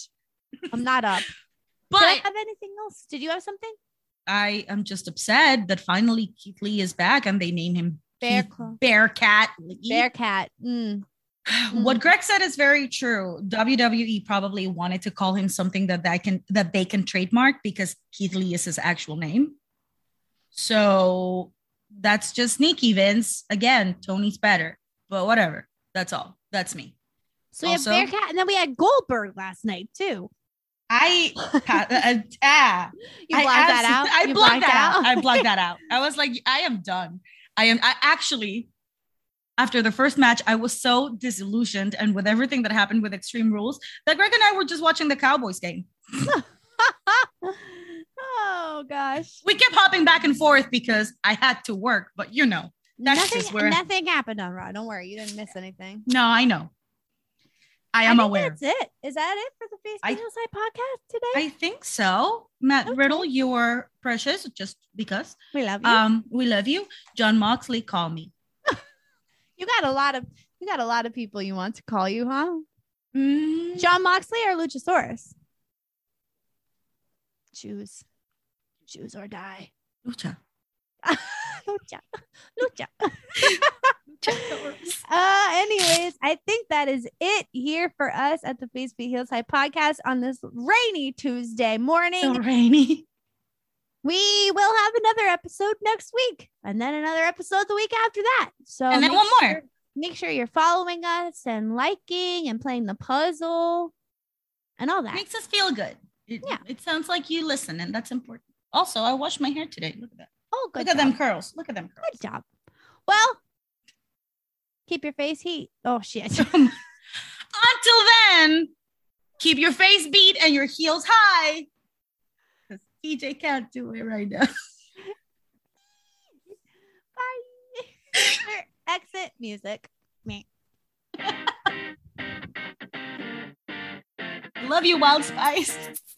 S4: I'm not up.
S5: But
S4: Did I have anything else? Did you have something?
S5: I am just upset that finally Keith Lee is back and they name him
S4: Bear
S5: Keith
S4: Claw.
S5: Bearcat Lee.
S4: Bearcat. Mm.
S5: What Greg said is very true. W W E probably wanted to call him something that they can that they can trademark because Keith Lee is his actual name. So that's just sneaky, Vince. Again, Tony's better, but whatever. That's all. That's me.
S4: So we
S5: Also-
S4: have Bearcat, and then we had Goldberg last night too.
S5: I uh, ah,
S4: You
S5: I
S4: blocked that
S5: abs-
S4: out.
S5: I
S4: You
S5: blocked that out. I blocked that out. I was like, I am done. I am. I actually, after the first match, I was so disillusioned, and with everything that happened with Extreme Rules, that Greg and I were just watching the Cowboys game.
S4: Oh gosh.
S5: We kept hopping back and forth because I had to work, but you know, that's
S4: nothing,
S5: just where.
S4: nothing happened on Raw. Don't worry, you didn't miss anything.
S5: No, I know. I am
S4: I think
S5: aware.
S4: That's it. Is that it for the Facebook
S5: I-
S4: Hillside podcast today?
S5: I think so. Matt
S4: Okay.
S5: Riddle, you're precious, just because.
S4: we love you.
S5: Um, we love you. John Moxley, call me.
S4: you got a lot of you got a lot of people you want to call you, huh?
S5: Mm,
S4: John Moxley or Luchasaurus? Choose. Choose or die.
S5: Lucha.
S4: Lucha. Lucha. uh, anyways, I think that is it here for us at the Facebook Hillside podcast on this rainy Tuesday morning.
S5: So rainy.
S4: We will have another episode next week and then another episode the week after that. So
S5: And then
S4: make
S5: one more.
S4: sure- Make sure you're following us and liking and playing the puzzle and all that.
S5: Makes us feel good. It,
S4: Yeah.
S5: it sounds like you listen, and that's important. Also, I washed my hair today. Look at that.
S4: Oh, good
S5: Look at
S4: job.
S5: them curls. Look at them curls.
S4: Good job. Well, keep your face heat. Oh shit.
S5: Until then, keep your face beat and your heels high. Because P J can't do it right now.
S4: Bye. Exit music. Me.
S5: Love you, Wild Spice.